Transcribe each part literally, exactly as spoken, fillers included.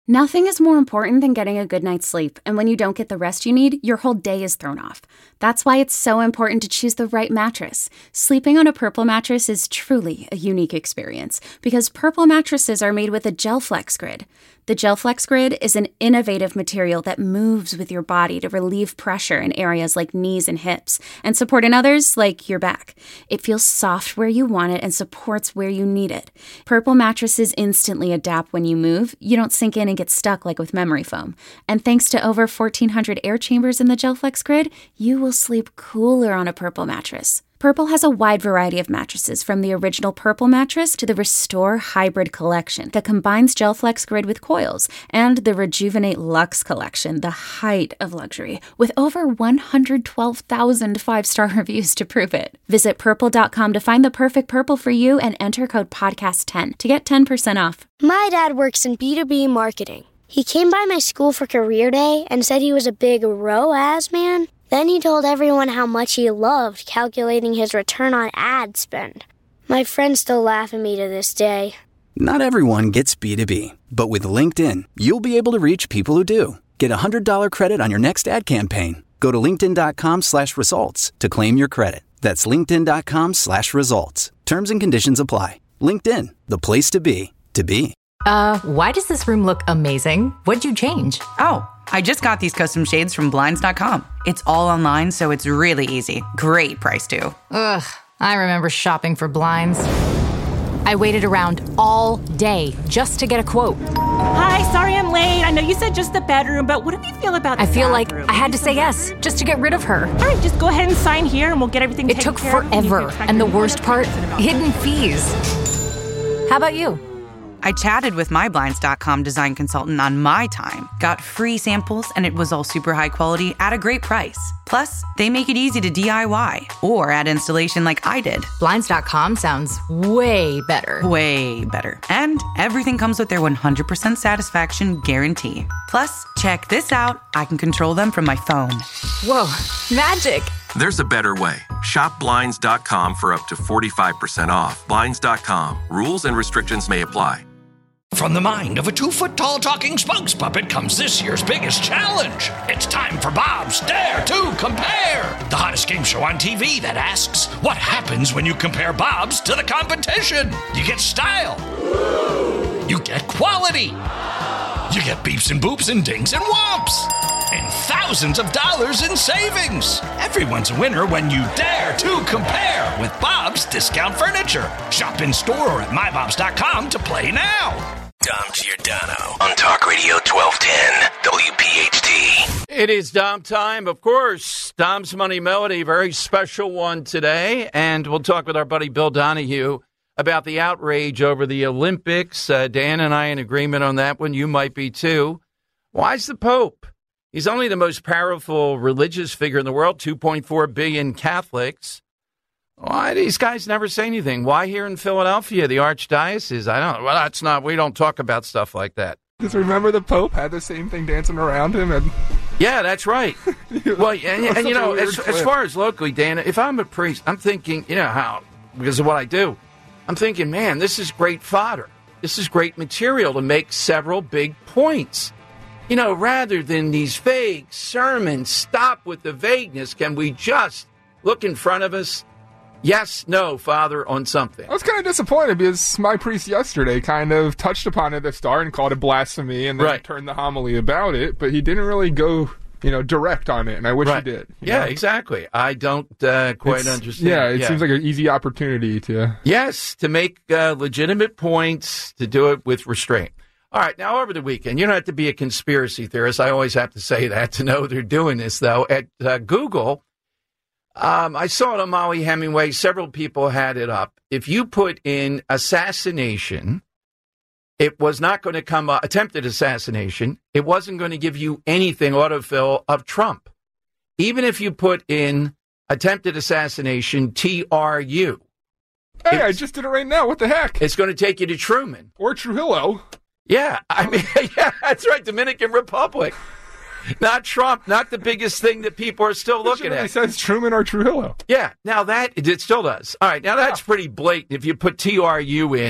Nothing is more important than getting a good night's sleep, and when you don't get the rest you need, your whole day is thrown off. That's why it's so important to choose the right mattress. Sleeping on a Purple mattress is truly a unique experience, because Purple mattresses are made with a GelFlex Grid. The GelFlex Grid is an innovative material that moves with your body to relieve pressure in areas like knees and hips, and support in others like your back. It feels soft where you want it and supports where you need it. Purple mattresses instantly adapt when you move. You don't sink in and get stuck like with memory foam. And thanks to over fourteen hundred air chambers in the GelFlex Grid, you will sleep cooler on a Purple mattress. Purple has a wide variety of mattresses, from the original Purple mattress to the Restore Hybrid collection that combines GelFlex Grid with coils, and the Rejuvenate Luxe collection, the height of luxury, with over one hundred twelve thousand five-star reviews to prove it. Visit purple dot com to find the perfect Purple for you and enter code podcast ten to get ten percent off. My dad works in B two B marketing. He came by my school for career day and said he was a big R O A S man. Then he told everyone how much he loved calculating his return on ad spend. My friends still laugh at me to this day. Not everyone gets B two B, but with LinkedIn, you'll be able to reach people who do. Get a one hundred dollars credit on your next ad campaign. Go to linkedin dot com slash results to claim your credit. That's linkedin dot com slash results. Terms and conditions apply. LinkedIn, the place to be, to be. Uh, why does this room look amazing? What'd you change? Oh, I just got these custom shades from Blinds dot com. It's all online, so it's really easy. Great price, too. Ugh, I remember shopping for blinds. I waited around all day just to get a quote. Hi, sorry I'm late. I know you said just the bedroom, but what do you feel about the I feel bathroom? like I had to say yes just to get rid of her. All right, just go ahead and sign here and we'll get everything It taken took care of. forever, and the worst part, hidden fees. How about you? I chatted with my Blinds dot com design consultant on my time, got free samples, and it was all super high quality at a great price. Plus, they make it easy to D I Y or add installation like I did. Blinds dot com sounds way better. Way better. And everything comes with their one hundred percent satisfaction guarantee. Plus, check this out. I can control them from my phone. Whoa, magic. There's a better way. Shop Blinds dot com for up to forty-five percent off. Blinds dot com. Rules and restrictions may apply. From the mind of a two-foot-tall talking spokes puppet comes this year's biggest challenge. It's time for Bob's Dare to Compare, the hottest game show on T V that asks, what happens when you compare Bob's to the competition? You get style. You get quality. You get beeps and boops and dings and whomps. And thousands of dollars in savings. Everyone's a winner when you dare to compare with Bob's Discount Furniture. Shop in store or at my bobs dot com to play now. Dom Giordano on Talk Radio twelve ten W P H T. It is Dom time, of course. Dom's Money Melody, very special one today. And we'll talk with our buddy Bill Donahue about the outrage over the Olympics. Uh, Dan and I in agreement on that one. You might be too. Why's the Pope? He's only the most powerful religious figure in the world, two point four billion Catholics. Why these guys never say anything? Why here in Philadelphia, the Archdiocese? I don't, well, that's not, we don't talk about stuff like that. Just remember the Pope had the same thing dancing around him. and Yeah, that's right. Well, and, and you know, as, as far as locally, Dan, if I'm a priest, I'm thinking, you know how, because of what I do, I'm thinking, man, this is great fodder. This is great material to make several big points. You know, rather than these vague sermons, stop with the vagueness. Can we just look in front of us? Yes, no, Father, on something. I was kind of disappointed because my priest yesterday kind of touched upon it at the start and called it blasphemy and then right. turned the homily about it, but he didn't really go, you know, direct on it, and I wish right. he did. Yeah, know? exactly. I don't uh, quite it's, understand. Yeah, it yeah. seems like an easy opportunity to... Yes, to make uh, legitimate points, to do it with restraint. All right, now over the weekend, you don't have to be a conspiracy theorist. I always have to say that to know they're doing this, though. At uh, Google... Um, I saw it on Molly Hemingway. Several people had it up. If you put in assassination, it was not going to come up, attempted assassination. It wasn't going to give you anything autofill of Trump. Even if you put in attempted assassination, T R U. Hey, I just did it right now. What the heck? It's going to take you to Truman. Or Trujillo. Yeah, I mean, yeah, that's right, Dominican Republic. Not Trump, not the biggest thing that people are still looking at. It says Truman or Trujillo. Yeah, now that, it still does. All right, now that's pretty blatant. If you put T R U in,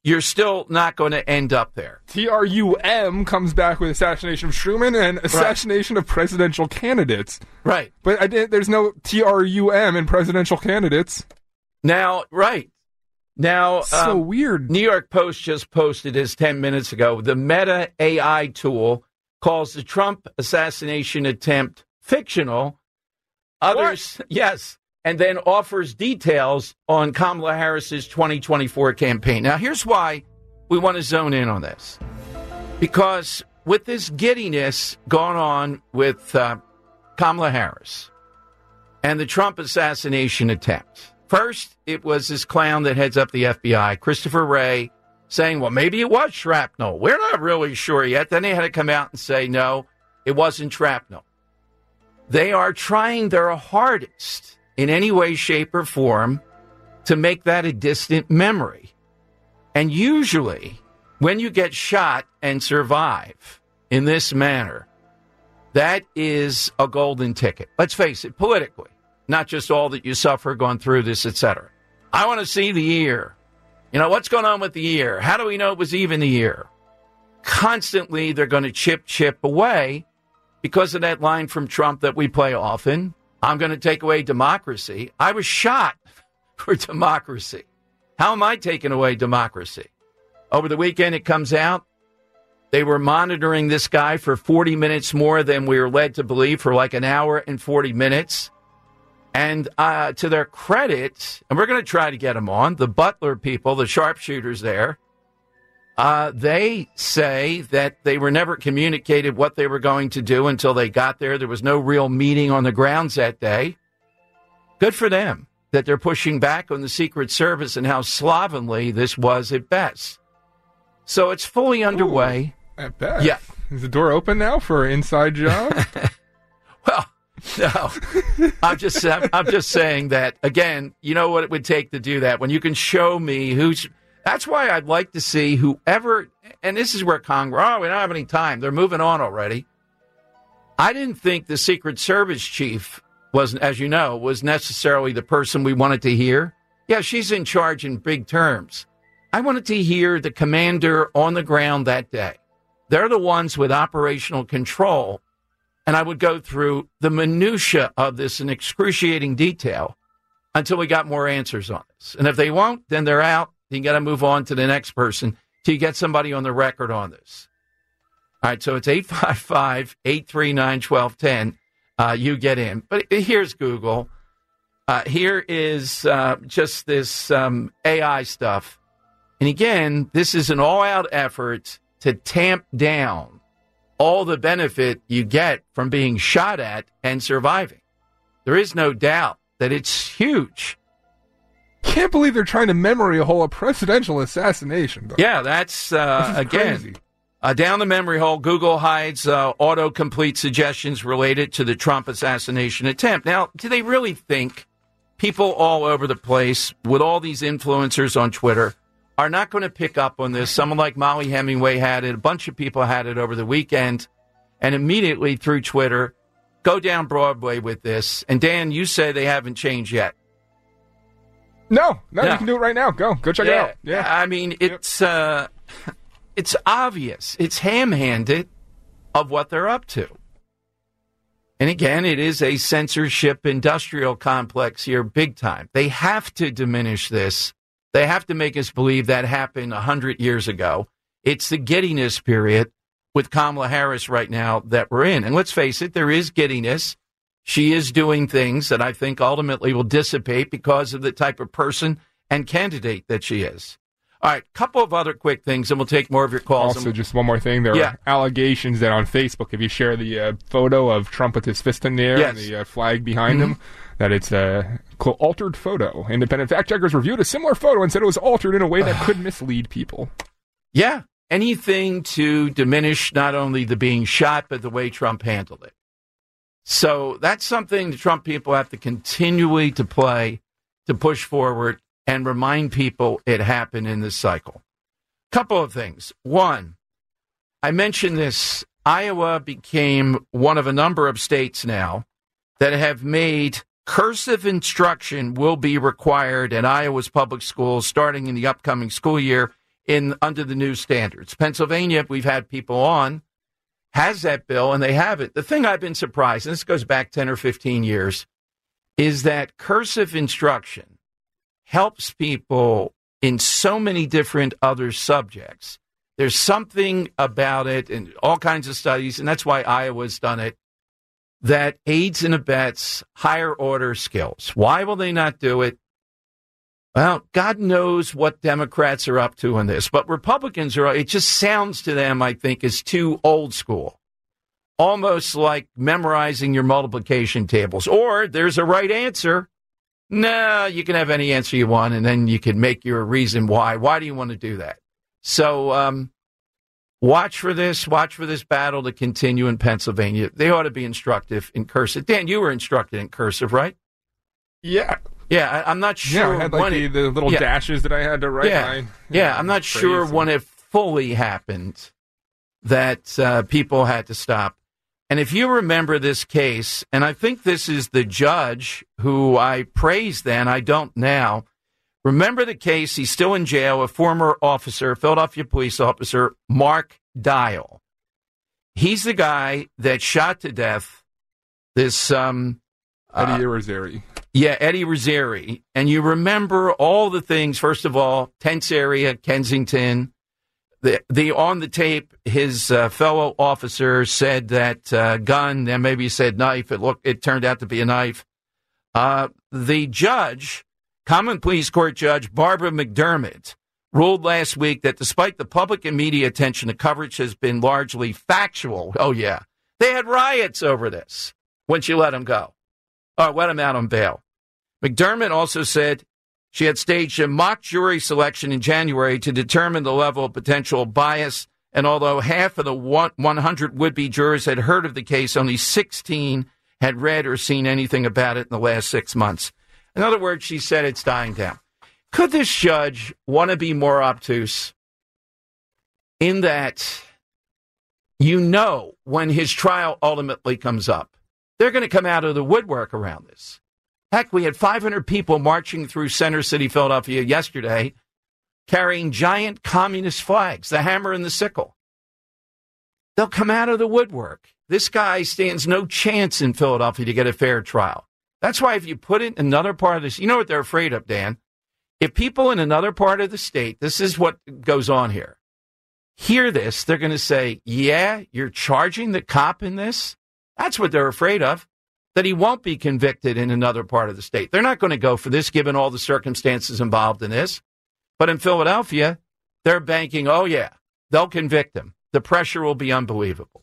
you're still not going to end up there. T R U M comes back with assassination of Truman and assassination right. of presidential candidates. Right. But I did, there's no T R U M in presidential candidates. Now, right. Now, so um, weird. New York Post just posted this ten minutes ago. The Meta A I tool calls the Trump assassination attempt fictional. Others, what? Yes. And then offers details on Kamala Harris's twenty twenty-four campaign. Now, here's why we want to zone in on this. Because with this giddiness going on with uh, Kamala Harris and the Trump assassination attempt, first, it was this clown that heads up the F B I, Christopher Wray, saying, well, maybe it was shrapnel. We're not really sure yet. Then they had to come out and say, no, it wasn't shrapnel. They are trying their hardest in any way, shape, or form to make that a distant memory. And usually, when you get shot and survive in this manner, that is a golden ticket. Let's face it, politically, not just all that you suffer going through this, et cetera. I want to see the year. You know, what's going on with the year? How do we know it was even the year? Constantly, they're going to chip, chip away because of that line from Trump that we play often. I'm going to take away democracy. I was shot for democracy. How am I taking away democracy? Over the weekend, it comes out. They were monitoring this guy for forty minutes more than we were led to believe, for like an hour and forty minutes. And uh, to their credit, and we're going to try to get them on, the Butler people, the sharpshooters there, uh, they say that they were never communicated what they were going to do until they got there. There was no real meeting on the grounds that day. Good for them that they're pushing back on the Secret Service and how slovenly this was at best. So it's fully underway. Ooh, at best? Yeah. Is the door open now for an inside job? Well, no. I'm just I'm just saying that, again, you know what it would take to do that? When you can show me who's... That's why I'd like to see whoever... And this is where Congress... Oh, we don't have any time. They're moving on already. I didn't think the Secret Service chief was, as you know, was necessarily the person we wanted to hear. Yeah, she's in charge in big terms. I wanted to hear the commander on the ground that day. They're the ones with operational control. And I would go through the minutia of this in excruciating detail until we got more answers on this. And if they won't, then they're out. You got to move on to the next person till you get somebody on the record on this. All right, so it's eight five five, eight three nine, one two one zero. Uh, you get in. But here's Google. Uh, here is uh, just this um, A I stuff. And again, this is an all-out effort to tamp down all the benefit you get from being shot at and surviving. There is no doubt that it's huge. Can't believe they're trying to memory hole a presidential assassination, though. Yeah, that's, uh, again, uh, down the memory hole, Google hides uh, autocomplete suggestions related to the Trump assassination attempt. Now, do they really think people all over the place with all these influencers on Twitter are not going to pick up on this? Someone like Molly Hemingway had it. A bunch of people had it over the weekend. And immediately through Twitter, go down Broadway with this. And, Dan, you say they haven't changed yet. No, no, no. You can do it right now. Go, go check yeah, it out. Yeah, I mean, it's uh, it's obvious. It's ham-handed of what they're up to. And again, it is a censorship industrial complex here, big time. They have to diminish this. They have to make us believe that happened one hundred years ago. It's the giddiness period with Kamala Harris right now that we're in. And let's face it, there is giddiness. She is doing things that I think ultimately will dissipate because of the type of person and candidate that she is. All right, couple of other quick things, and we'll take more of your calls. Also, just one more thing. There yeah. are allegations that on Facebook, if you share the uh, photo of Trump with his fist in the air yes. and the uh, flag behind mm-hmm. him, that it's a, quote, altered photo. Independent fact-checkers reviewed a similar photo and said it was altered in a way that could mislead people. Yeah, anything to diminish not only the being shot, but the way Trump handled it. So that's something the Trump people have to continually to play to push forward and remind people it happened in this cycle. Couple of things. One, I mentioned this. Iowa became one of a number of states now that have made cursive instruction will be required in Iowa's public schools starting in the upcoming school year. in under the new standards. Pennsylvania, we've had people on, has that bill, and they have it. The thing I've been surprised, and this goes back ten or fifteen years, is that cursive instruction helps people in so many different other subjects. There's something about it and all kinds of studies, and that's why Iowa's done it, that aids and abets higher order skills. Why will they not do it? Well, God knows what Democrats are up to in this, but Republicans are, it just sounds to them, I think, is too old school. Almost like memorizing your multiplication tables. Or there's a right answer. No, you can have any answer you want, and then you can make your reason why. Why do you want to do that? So um, watch for this. Watch for this battle to continue in Pennsylvania. They ought to be instructive in cursive. Dan, you were instructed in cursive, right? Yeah. Yeah, I, I'm not sure. Yeah, I had like the, it, the little yeah. dashes that I had to write. Yeah, my, yeah. I'm not sure and... when it fully happened that uh, people had to stop. And if you remember this case, and I think this is the judge who I praised then, I don't now. Remember the case? He's still in jail. A former officer, Philadelphia police officer, Mark Dial. He's the guy that shot to death this um, Eddie uh, Irizarry. Yeah, Eddie Irizarry. And you remember all the things, first of all, tense area, Kensington. The, the on the tape, his uh, fellow officer said that uh, gun, then maybe he said knife. It looked, it turned out to be a knife. Uh, the judge, Common Pleas Court Judge Barbara McDermott, ruled last week that despite the public and media attention, the coverage has been largely factual. Oh, yeah. They had riots over this when she let him go. Or let him out on bail. McDermott also said she had staged a mock jury selection in January to determine the level of potential bias. And although half of the one hundred would-be jurors had heard of the case, only sixteen had read or seen anything about it in the last six months. In other words, she said it's dying down. Could this judge want to be more obtuse in that, you know, when his trial ultimately comes up, they're going to come out of the woodwork around this. Heck, we had five hundred people marching through Center City, Philadelphia yesterday, carrying giant communist flags, the hammer and the sickle. They'll come out of the woodwork. This guy stands no chance in Philadelphia to get a fair trial. That's why if you put it in another part of this, you know what they're afraid of, Dan? If people in another part of the state, this is what goes on here, hear this, they're going to say, yeah, you're charging the cop in this? That's what they're afraid of, that he won't be convicted in another part of the state. They're not going to go for this, given all the circumstances involved in this. But in Philadelphia, they're banking, oh, yeah, they'll convict him. The pressure will be unbelievable.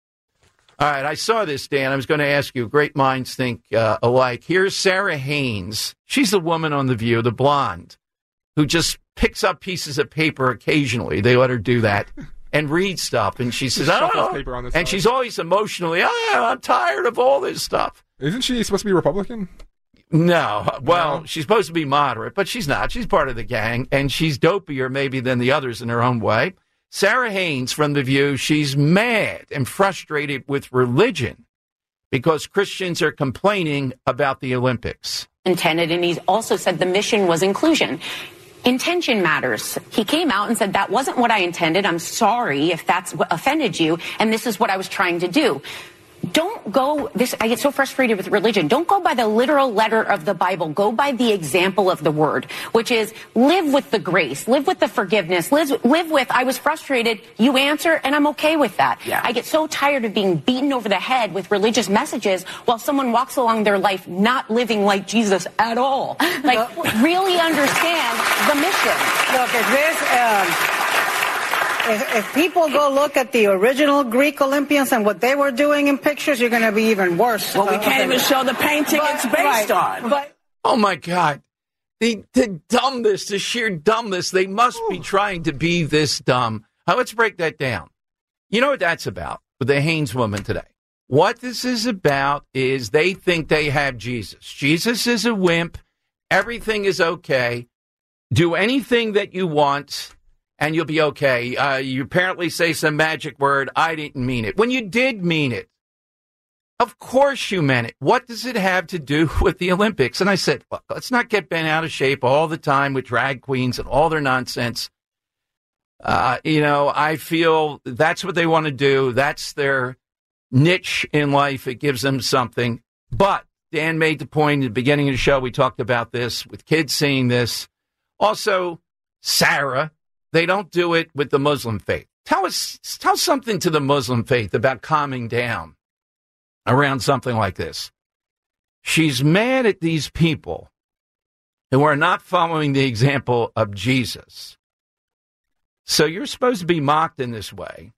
All right, I saw this, Dan. I was going to ask you, great minds think uh, alike. Here's Sarah Haynes. She's the woman on The View, the blonde, who just picks up pieces of paper occasionally. They let her do that. And read stuff, and she says, "I don't know." Paper on this and side. She's always emotionally, "Oh, I'm tired of all this stuff." Isn't she supposed to be Republican? No. Well, no. She's supposed to be moderate, but she's not. She's part of the gang, and she's dopier maybe than the others in her own way. Sarah Haynes from The View, she's mad and frustrated with religion because Christians are complaining about the Olympics. Intended, and he also said the mission was inclusion. Intention matters. He came out and said, that wasn't what I intended. I'm sorry if that's what offended you. And this is what I was trying to do. Don't go, this, I get so frustrated with religion. Don't go by the literal letter of the Bible. Go by the example of the word, which is live with the grace, live with the forgiveness, live, live with, I was frustrated, you answer, and I'm okay with that. Yeah. I get so tired of being beaten over the head with religious messages while someone walks along their life not living like Jesus at all. Like, really understand the mission. Look, if this, um, If, if people go look at the original Greek Olympians and what they were doing in pictures, you're going to be even worse. Well, we can't even show the painting but, it's based right, on. But, oh, my God. The, the dumbness, the sheer dumbness. They must be trying to be this dumb. Now, let's break that down. You know what that's about with the Haynes woman today? What this is about is they think they have Jesus. Jesus is a wimp. Everything is okay. Do anything that you want, and you'll be okay. Uh, you apparently say some magic word. I didn't mean it. When you did mean it, of course you meant it. What does it have to do with the Olympics? And I said, well, let's not get bent out of shape all the time with drag queens and all their nonsense. Uh, you know, I feel that's what they want to do. That's their niche in life. It gives them something. But Dan made the point at the beginning of the show. We talked about this with kids seeing this. Also, Sarah, they don't do it with the Muslim faith. Tell us, tell something to the Muslim faith about calming down around something like this. She's mad at these people who are not following the example of Jesus. So you're supposed to be mocked in this way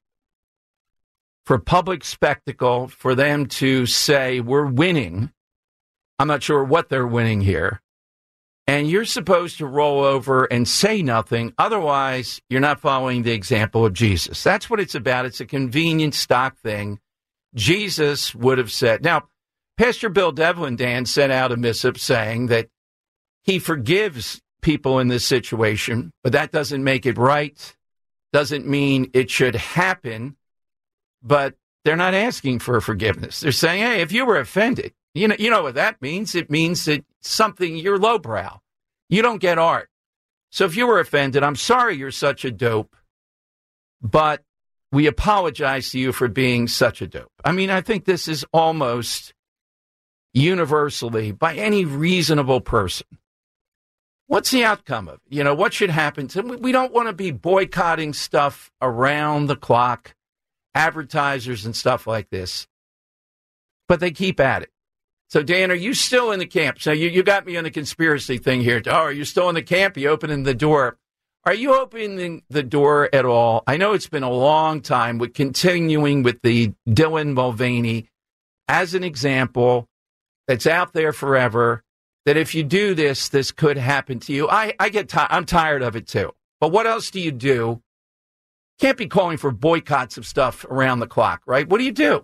for public spectacle, for them to say we're winning. I'm not sure what they're winning here. And you're supposed to roll over and say nothing. Otherwise, you're not following the example of Jesus. That's what it's about. It's a convenient stock thing. Jesus would have said. Now, Pastor Bill Devlin, Dan, sent out a missive saying that he forgives people in this situation, but that doesn't make it right. Doesn't mean it should happen, but they're not asking for forgiveness. They're saying, hey, if you were offended, you know, you know what that means? It means that something, you're lowbrow. You don't get art. So if you were offended, I'm sorry you're such a dope, but we apologize to you for being such a dope. I mean, I think this is almost universally by any reasonable person. What's the outcome of it? You know, what should happen to them? We don't want to be boycotting stuff around the clock, advertisers and stuff like this, but they keep at it. So, Dan, are you still in the camp? So you, you got me on the conspiracy thing here. Oh, are you still in the camp? Are you opening the door? Are you opening the door at all? I know it's been a long time with continuing with the Dylan Mulvaney as an example that's out there forever, that if you do this, this could happen to you. I, I get ti- I'm tired of it, too. But what else do you do? Can't be calling for boycotts of stuff around the clock, right? What do you do?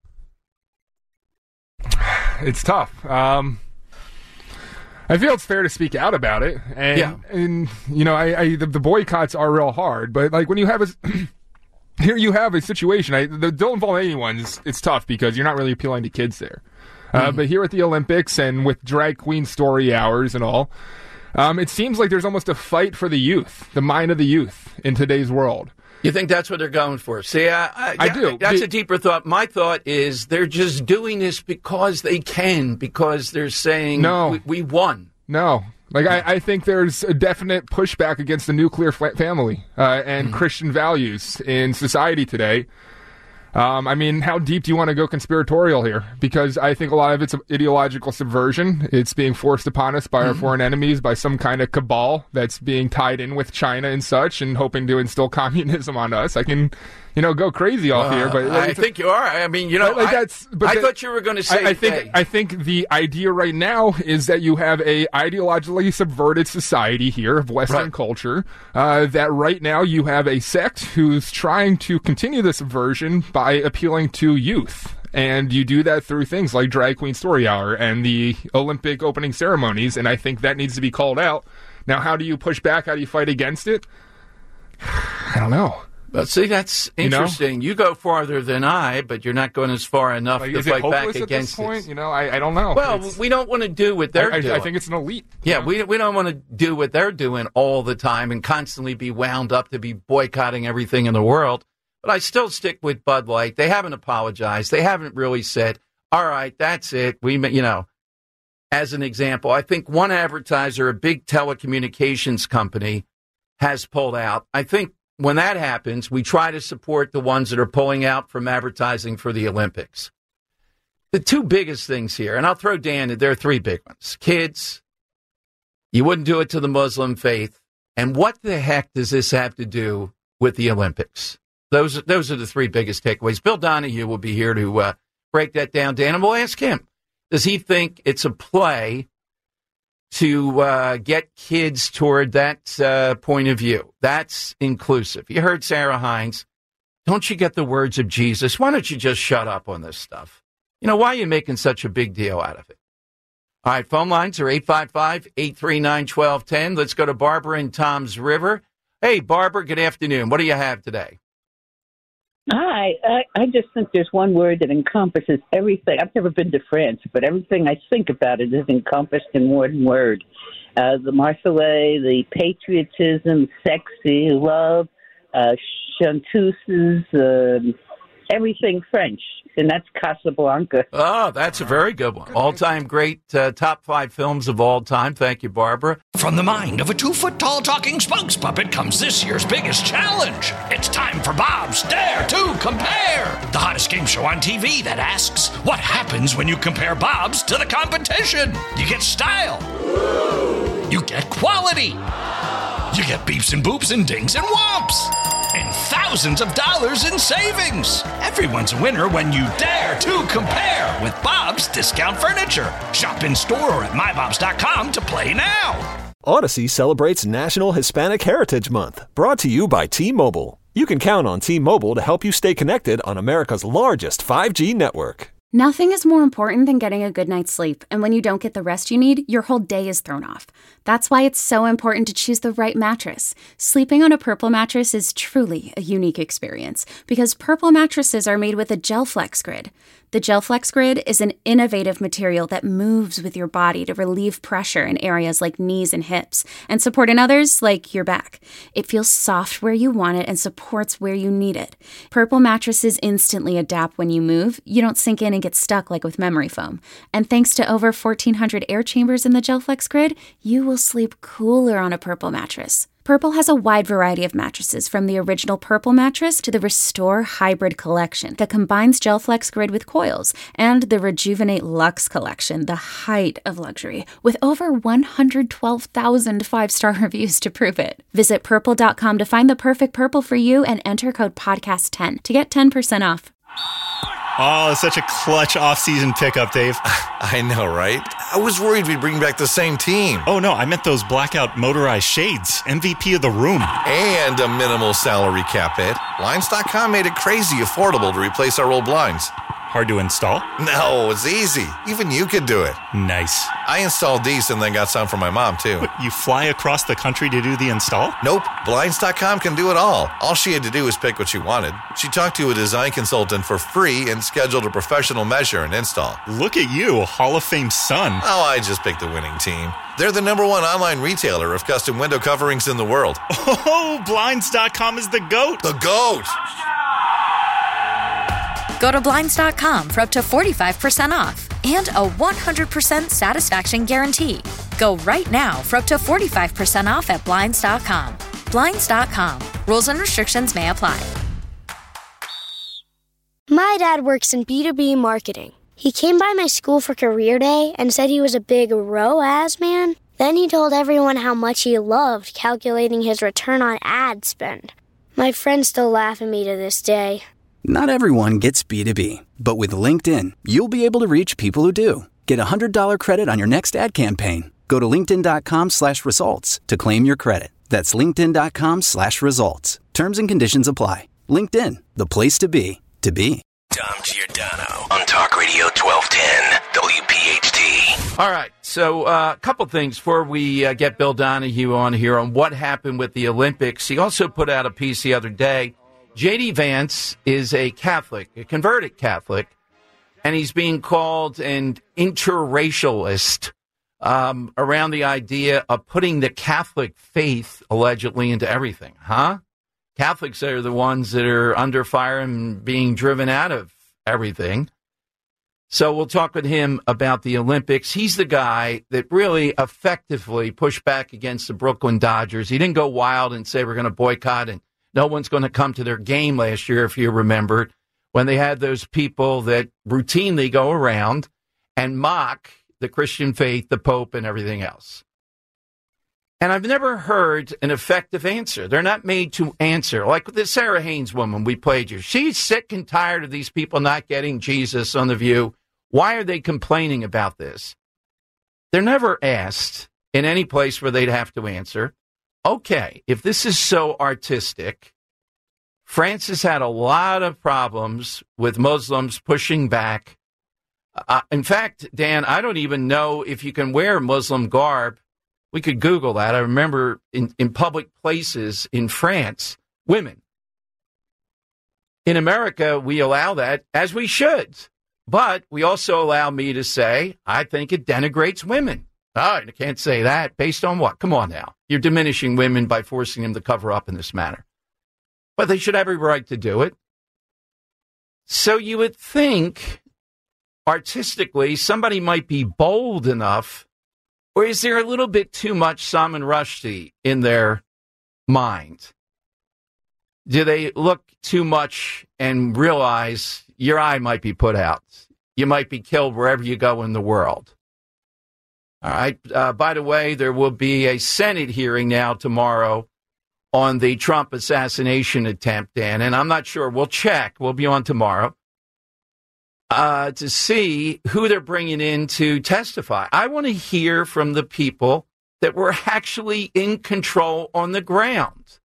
It's tough. Um, I feel it's fair to speak out about it. And, yeah. and you know, I, I the, the boycotts are real hard. But, like, when you have a... here you have a situation. I, the Don't Involve Anyone, is, it's tough because you're not really appealing to kids there. Uh, mm. But here at the Olympics and with drag queen story hours and all, um, it seems like there's almost a fight for the youth, the mind of the youth in today's world. You think that's what they're going for? See, I, I, I do. That's the, a deeper thought. My thought is they're just doing this because they can, because they're saying no, we, we won. No. Like, I, I think there's a definite pushback against the nuclear fa- family uh, and mm. Christian values in society today. Um, I mean, how deep do you want to go conspiratorial here? Because I think a lot of it's ideological subversion. It's being forced upon us by mm-hmm. our foreign enemies, by some kind of cabal that's being tied in with China and such, and hoping to instill communism on us. I can, you know, go crazy off uh, here, but I like, think you are. I mean, you know, like I, that's, but I that, thought you were going to say. I, I think. hey. I think the idea right now is that you have a ideologically subverted society here of Western right. culture. Uh, that right now you have a sect who's trying to continue the subversion by appealing to youth. And you do that through things like Drag Queen Story Hour and the Olympic opening ceremonies, and I think that needs to be called out. Now, how do you push back? How do you fight against it? I don't know. But see, that's interesting. You, know? You go farther than I, but you're not going as far enough like, to is fight it back at against this point? it. You know, I, I don't know. Well, it's, we don't want to do what they're I, doing. I think it's an elite. Yeah, know? we we don't want to do what they're doing all the time and constantly be wound up to be boycotting everything in the world. But I still stick with Bud Light. They haven't apologized. They haven't really said, all right, that's it. We, you know, as an example, I think one advertiser, a big telecommunications company, has pulled out. I think when that happens, we try to support the ones that are pulling out from advertising for the Olympics. The two biggest things here, and I'll throw Dan, there are three big ones. Kids, you wouldn't do it to the Muslim faith. And what the heck does this have to do with the Olympics? Those, those are the three biggest takeaways. Bill Donahue will be here to uh, break that down, Dan, and we'll ask him, does he think it's a play to uh, get kids toward that uh, point of view? That's inclusive. You heard Sarah Hines. Don't you get the words of Jesus? Why don't you just shut up on this stuff? You know, why are you making such a big deal out of it? All right, phone lines are eight five five, eight three nine, one two one zero. Let's go to Barbara in Toms River. Hey, Barbara, good afternoon. What do you have today? Hi, I, I just think there's one word that encompasses everything. I've never been to France, but everything I think about it is encompassed in one word. Uh, the Marseillaise, the patriotism, sexy, love, uh, chanteuses, um, everything French, and that's Casablanca. Oh, that's a very good one. All-time great uh, top five films of all time. Thank you, Barbara. From the mind of a two-foot-tall talking spokes puppet comes this year's biggest challenge. It's time for Bob's Dare to Compare, the hottest game show on T V that asks, what happens when you compare Bob's to the competition? You get style. You get quality. You get beeps and boops and dings and whomps. And thousands of dollars in savings. Everyone's a winner when you dare to compare with Bob's Discount Furniture. Shop in store or at my bobs dot com to play now. Odyssey celebrates National Hispanic Heritage Month, brought to you by T-Mobile. You can count on T-Mobile to help you stay connected on America's largest five G network. Nothing is more important than getting a good night's sleep, and when you don't get the rest you need, your whole day is thrown off. That's why it's so important to choose the right mattress. Sleeping on a Purple mattress is truly a unique experience, because Purple mattresses are made with a GelFlex Grid. The GelFlex Grid is an innovative material that moves with your body to relieve pressure in areas like knees and hips, and support in others like your back. It feels soft where you want it and supports where you need it. Purple mattresses instantly adapt when you move. You don't sink in and get stuck like with memory foam. And thanks to over fourteen hundred air chambers in the GelFlex Grid, you will sleep cooler on a Purple mattress. Purple has a wide variety of mattresses, from the original Purple mattress to the Restore Hybrid collection that combines GelFlex Grid with coils, and the Rejuvenate Luxe collection, the height of luxury, with over one hundred twelve thousand five-star reviews to prove it. Visit purple dot com to find the perfect Purple for you and enter code podcast ten to get ten percent off. Oh, such a clutch off-season pickup, Dave. I know, right? I was worried we'd bring back the same team. Oh, no, I meant those blackout motorized shades. M V P of the room. And a minimal salary cap hit. Blinds dot com made it crazy affordable to replace our old blinds. Hard to install? No, it's easy. Even you could do it. Nice. I installed these and then got some for my mom, too. What, you fly across the country to do the install? Nope. Blinds dot com can do it all. All she had to do was pick what she wanted. She talked to a design consultant for free and scheduled a professional measure and install. Look at you, a Hall of Fame son. Oh, I just picked the winning team. They're the number one online retailer of custom window coverings in the world. Oh, Blinds dot com is the GOAT. The GOAT! Go to Blinds dot com for up to forty-five percent off and a one hundred percent satisfaction guarantee. Go right now for up to forty-five percent off at Blinds dot com. Blinds dot com. Rules and restrictions may apply. My dad works in B two B marketing. He came by my school for career day and said he was a big R O A S man. Then he told everyone how much he loved calculating his return on ad spend. My friends still laugh at me to this day. Not everyone gets B two B, but with LinkedIn, you'll be able to reach people who do. Get a one hundred dollars credit on your next ad campaign. Go to linkedin dot com slash results to claim your credit. That's linkedin dot com slash results. Terms and conditions apply. LinkedIn, the place to be, to be. Dom Giordano on Talk Radio twelve ten W P H T. All right, so uh, a couple things before we uh, get Bill Donahue on here on what happened with the Olympics. He also put out a piece the other day. J D. Vance is a Catholic, a converted Catholic, and he's being called an interracialist um, around the idea of putting the Catholic faith allegedly into everything. Huh? Catholics are the ones that are under fire and being driven out of everything. So we'll talk with him about the Olympics. He's the guy that really effectively pushed back against the Brooklyn Dodgers. He didn't go wild and say we're going to boycott and no one's going to come to their game last year, if you remember, when they had those people that routinely go around and mock the Christian faith, the Pope, and everything else. And I've never heard an effective answer. They're not made to answer. Like the Sarah Haynes woman we played you. She's sick and tired of these people not getting Jesus on The View. Why are they complaining about this? They're never asked in any place where they'd have to answer. Okay, if this is so artistic, France has had a lot of problems with Muslims pushing back. Uh, in fact, Dan, I don't even know if you can wear Muslim garb. We could Google that. I remember in, in public places in France, women. In America, we allow that, as we should. But we also allow me to say, I think it denigrates women. Oh, I can't say that. Based on what? Come on now. You're diminishing women by forcing them to cover up in this manner. but they should have every right to do it. So you would think, artistically, somebody might be bold enough, or is there a little bit too much Salman Rushdie in their mind? Do they look too much and realize your eye might be put out? You might be killed wherever you go in the world. All right. Uh, by the way, there will be a Senate hearing now tomorrow on the Trump assassination attempt, Dan, and I'm not sure. We'll check. We'll be on tomorrow uh, to see who they're bringing in to testify. I want to hear from the people that were actually in control on the ground.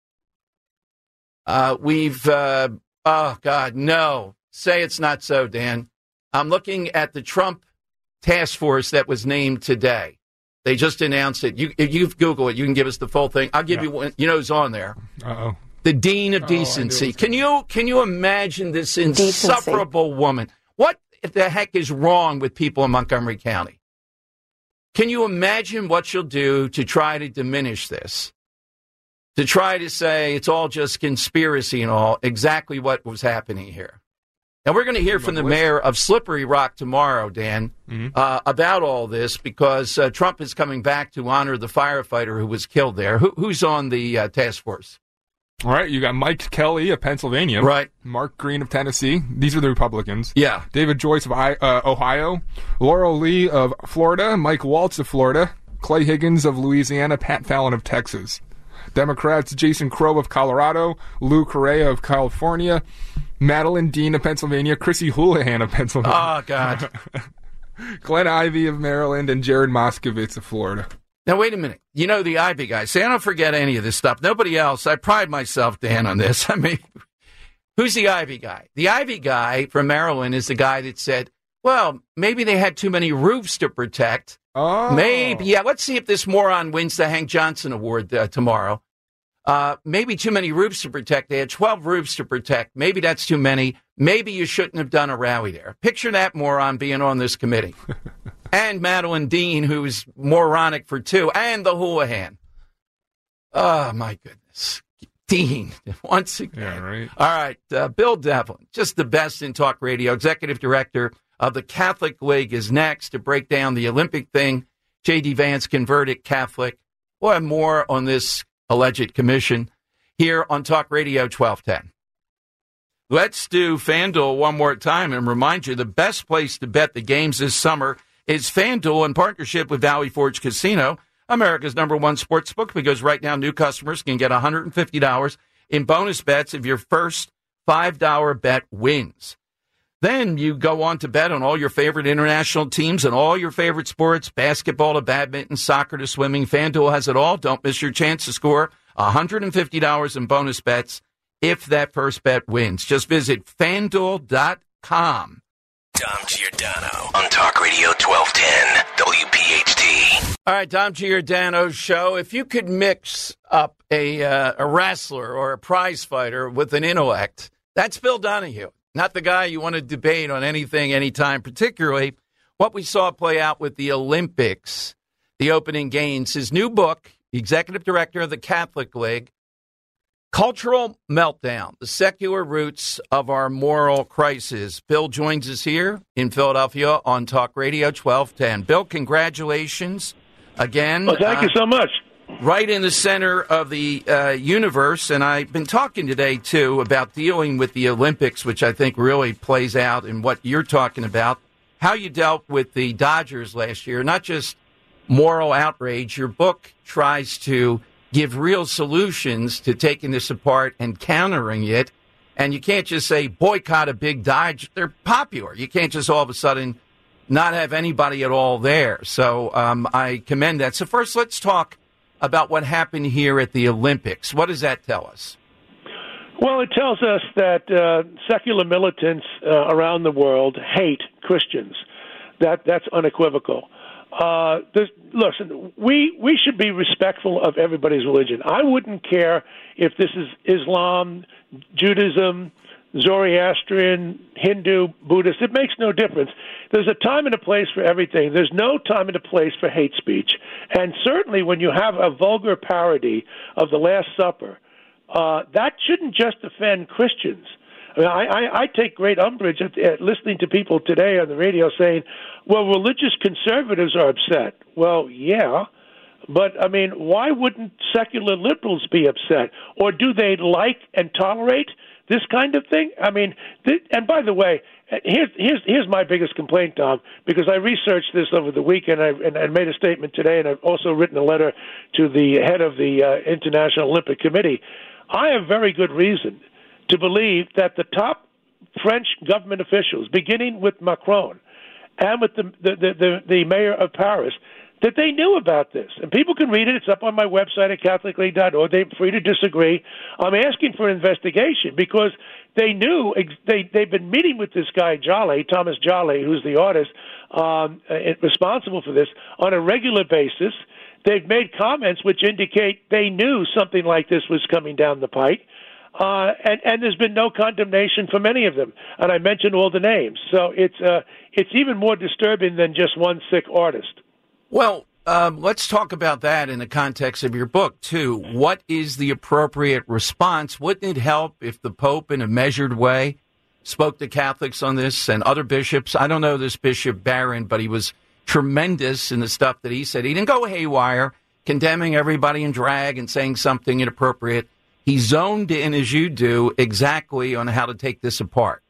Uh, we've, uh, oh, God, no. Say it's not so, Dan. I'm looking at the Trump task force that was named today. They just announced it. You, if you've Googled it, you can give us the full thing. I'll give yeah. you one. You know who's on there. Uh-oh. The Dean of Decency. Can you can you imagine this insufferable Decency. woman? What the heck is wrong with people in Montgomery County? Can you imagine what she'll do to try to diminish this? To try to say it's all just conspiracy and all, exactly what was happening here. Now, we're going to hear from the mayor of Slippery Rock tomorrow, Dan, mm-hmm. uh, about all this, because uh, Trump is coming back to honor the firefighter who was killed there. Who, who's on the uh, task force? All right, you got Mike Kelly of Pennsylvania. Right. Mark Green of Tennessee. These are the Republicans. Yeah. David Joyce of I, uh, Ohio. Laurel Lee of Florida. Mike Waltz of Florida. Clay Higgins of Louisiana. Pat Fallon of Texas. Democrats, Jason Crow of Colorado, Lou Correa of California, Madeline Dean of Pennsylvania, Chrissy Houlihan of Pennsylvania. Oh, God. Glenn Ivey of Maryland, and Jared Moskowitz of Florida. Now, wait a minute. You know the Ivey guy. See, I don't forget any of this stuff. Nobody else. I pride myself, Dan, on this. I mean, who's the Ivey guy? The Ivey guy from Maryland is the guy that said, well, maybe they had too many roofs to protect. Oh. Maybe. Yeah, let's see if this moron wins the Hank Johnson Award uh, tomorrow. Uh, maybe too many roofs to protect. They had twelve roofs to protect. Maybe that's too many. Maybe you shouldn't have done a rally there. Picture that moron being on this committee. And Madeline Dean, who's moronic for two, and the Houlihan. Oh, my goodness. Dean, once again. Yeah, right. All right, uh, Bill Devlin, just the best in talk radio, executive director of the Catholic League, is next to break down the Olympic thing. J D. Vance converted Catholic. We'll have more on this alleged commission here on Talk Radio twelve ten. Let's do FanDuel one more time and remind you the best place to bet the games this summer is FanDuel in partnership with Valley Forge Casino, America's number one sports book, because right now new customers can get one hundred fifty dollars in bonus bets if your first five dollar bet wins. Then you go on to bet on all your favorite international teams and all your favorite sports, basketball to badminton, soccer to swimming. FanDuel has it all. Don't miss your chance to score one hundred fifty dollars in bonus bets if that first bet wins. Just visit FanDuel dot com. Dom Giordano on Talk Radio twelve ten W P H T. All right, Dom Giordano's show. If you could mix up a, uh, a wrestler or a prize fighter with an intellect, that's Bill Donahue. Not the guy you want to debate on anything, anytime, particularly what we saw play out with the Olympics, the opening games. His new book, executive director of the Catholic League, Cultural Meltdown, the Secular Roots of Our Moral Crisis. Bill joins us here in Philadelphia on Talk Radio twelve ten. Bill, congratulations again. Well, thank uh, you so much. Right in the center of the uh, universe, and I've been talking today, too, about dealing with the Olympics, which I think really plays out in what you're talking about, how you dealt with the Dodgers last year, not just moral outrage. Your book tries to give real solutions to taking this apart and countering it, and you can't just say boycott a big Dodge. They're popular. You can't just all of a sudden not have anybody at all there. So um, I commend that. So first, let's talk about what happened here at the Olympics. What does that tell us? Well, it tells us that uh, secular militants uh, around the world hate Christians. That that's unequivocal. Uh, listen, we we should be respectful of everybody's religion. I wouldn't care if this is Islam, Judaism, Zoroastrian, Hindu, Buddhist. It makes no difference. There's a time and a place for everything. There's no time and a place for hate speech. And certainly when you have a vulgar parody of the Last Supper uh, that shouldn't just offend Christians. I, mean, I, I, I take great umbrage at, at listening to people today on the radio saying, well, religious conservatives are upset. Well, yeah, but, I mean, why wouldn't secular liberals be upset? Or do they like and tolerate this kind of thing? I mean, th- and by the way, here's, here's, here's my biggest complaint, Tom, because I researched this over the weekend and, and, and made a statement today, and I've also written a letter to the head of the uh, International Olympic Committee. I have very good reason to believe that the top French government officials, beginning with Macron and with the the, the, the, the mayor of Paris, that they knew about this. And people can read it. It's up on my website at catholic league dot org. They're free to disagree. I'm asking for an investigation because they knew they, they've been meeting with this guy, Joly, Thomas Joly, who's the artist um, responsible for this, on a regular basis. They've made comments which indicate they knew something like this was coming down the pike. Uh, and, and there's been no condemnation for many of them. And I mentioned all the names. So it's uh, it's even more disturbing than just one sick artist. Well, um, let's talk about that in the context of your book, too. What is the appropriate response? Wouldn't it help if the Pope, in a measured way, spoke to Catholics on this and other bishops? I don't know this Bishop Barron, but he was tremendous in the stuff that he said. He didn't go haywire, condemning everybody in drag and saying something inappropriate. He zoned in, as you do, exactly on how to take this apart.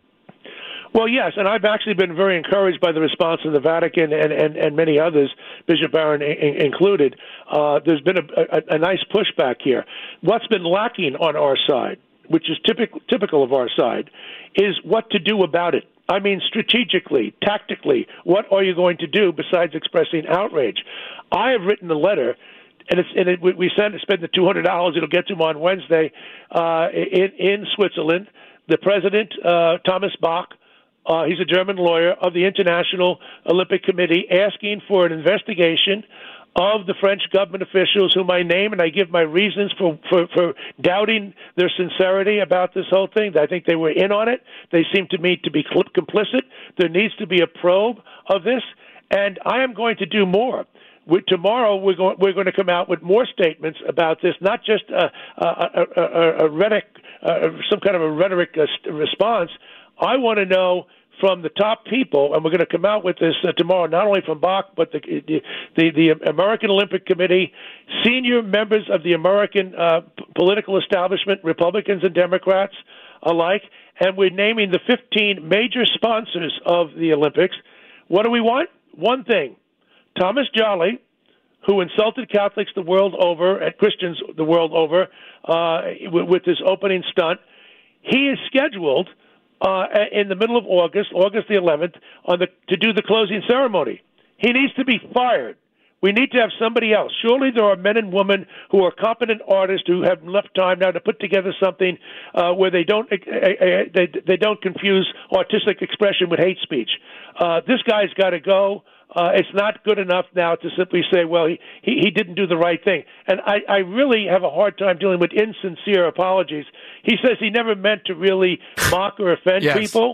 Well, yes, and I've actually been very encouraged by the response of the Vatican and, and, and many others, Bishop Barron in, included. Uh, there's been a, a, a nice pushback here. What's been lacking on our side, which is typical, typical of our side, is what to do about it. I mean, strategically, tactically, what are you going to do besides expressing outrage? I have written a letter, and, it's, and it, we send, spend the two hundred dollars. It'll get to them on Wednesday uh, in, in Switzerland. The president, uh, Thomas Bach, Uh, he's a German lawyer of the International Olympic Committee, asking for an investigation of the French government officials whom I name, and I give my reasons for, for, for doubting their sincerity about this whole thing. I think they were in on it. They seem to me to be complicit. There needs to be a probe of this, and I am going to do more. We, tomorrow we're going, we're going to come out with more statements about this, not just a, a, a, a, a rhetoric, uh, some kind of a rhetoric uh, response. I want to know from the top people, and we're going to come out with this uh, tomorrow, not only from Bach, but the, the, the American Olympic Committee, senior members of the American uh, p- political establishment, Republicans and Democrats alike, and we're naming the fifteen major sponsors of the Olympics. What do we want? One thing. Thomas Joly, who insulted Catholics the world over, and Christians the world over, uh, with, with his opening stunt, he is scheduled Uh, in the middle of August, August the eleventh, on the to do the closing ceremony. He needs to be fired. We need to have somebody else. Surely there are men and women who are competent artists who have enough time now to put together something uh, where they don't uh, uh, they, they don't confuse artistic expression with hate speech. Uh, this guy's got to go. Uh, it's not good enough now to simply say, well, he, he, he didn't do the right thing. And I, I really have a hard time dealing with insincere apologies. He says he never meant to really mock or offend yes. people.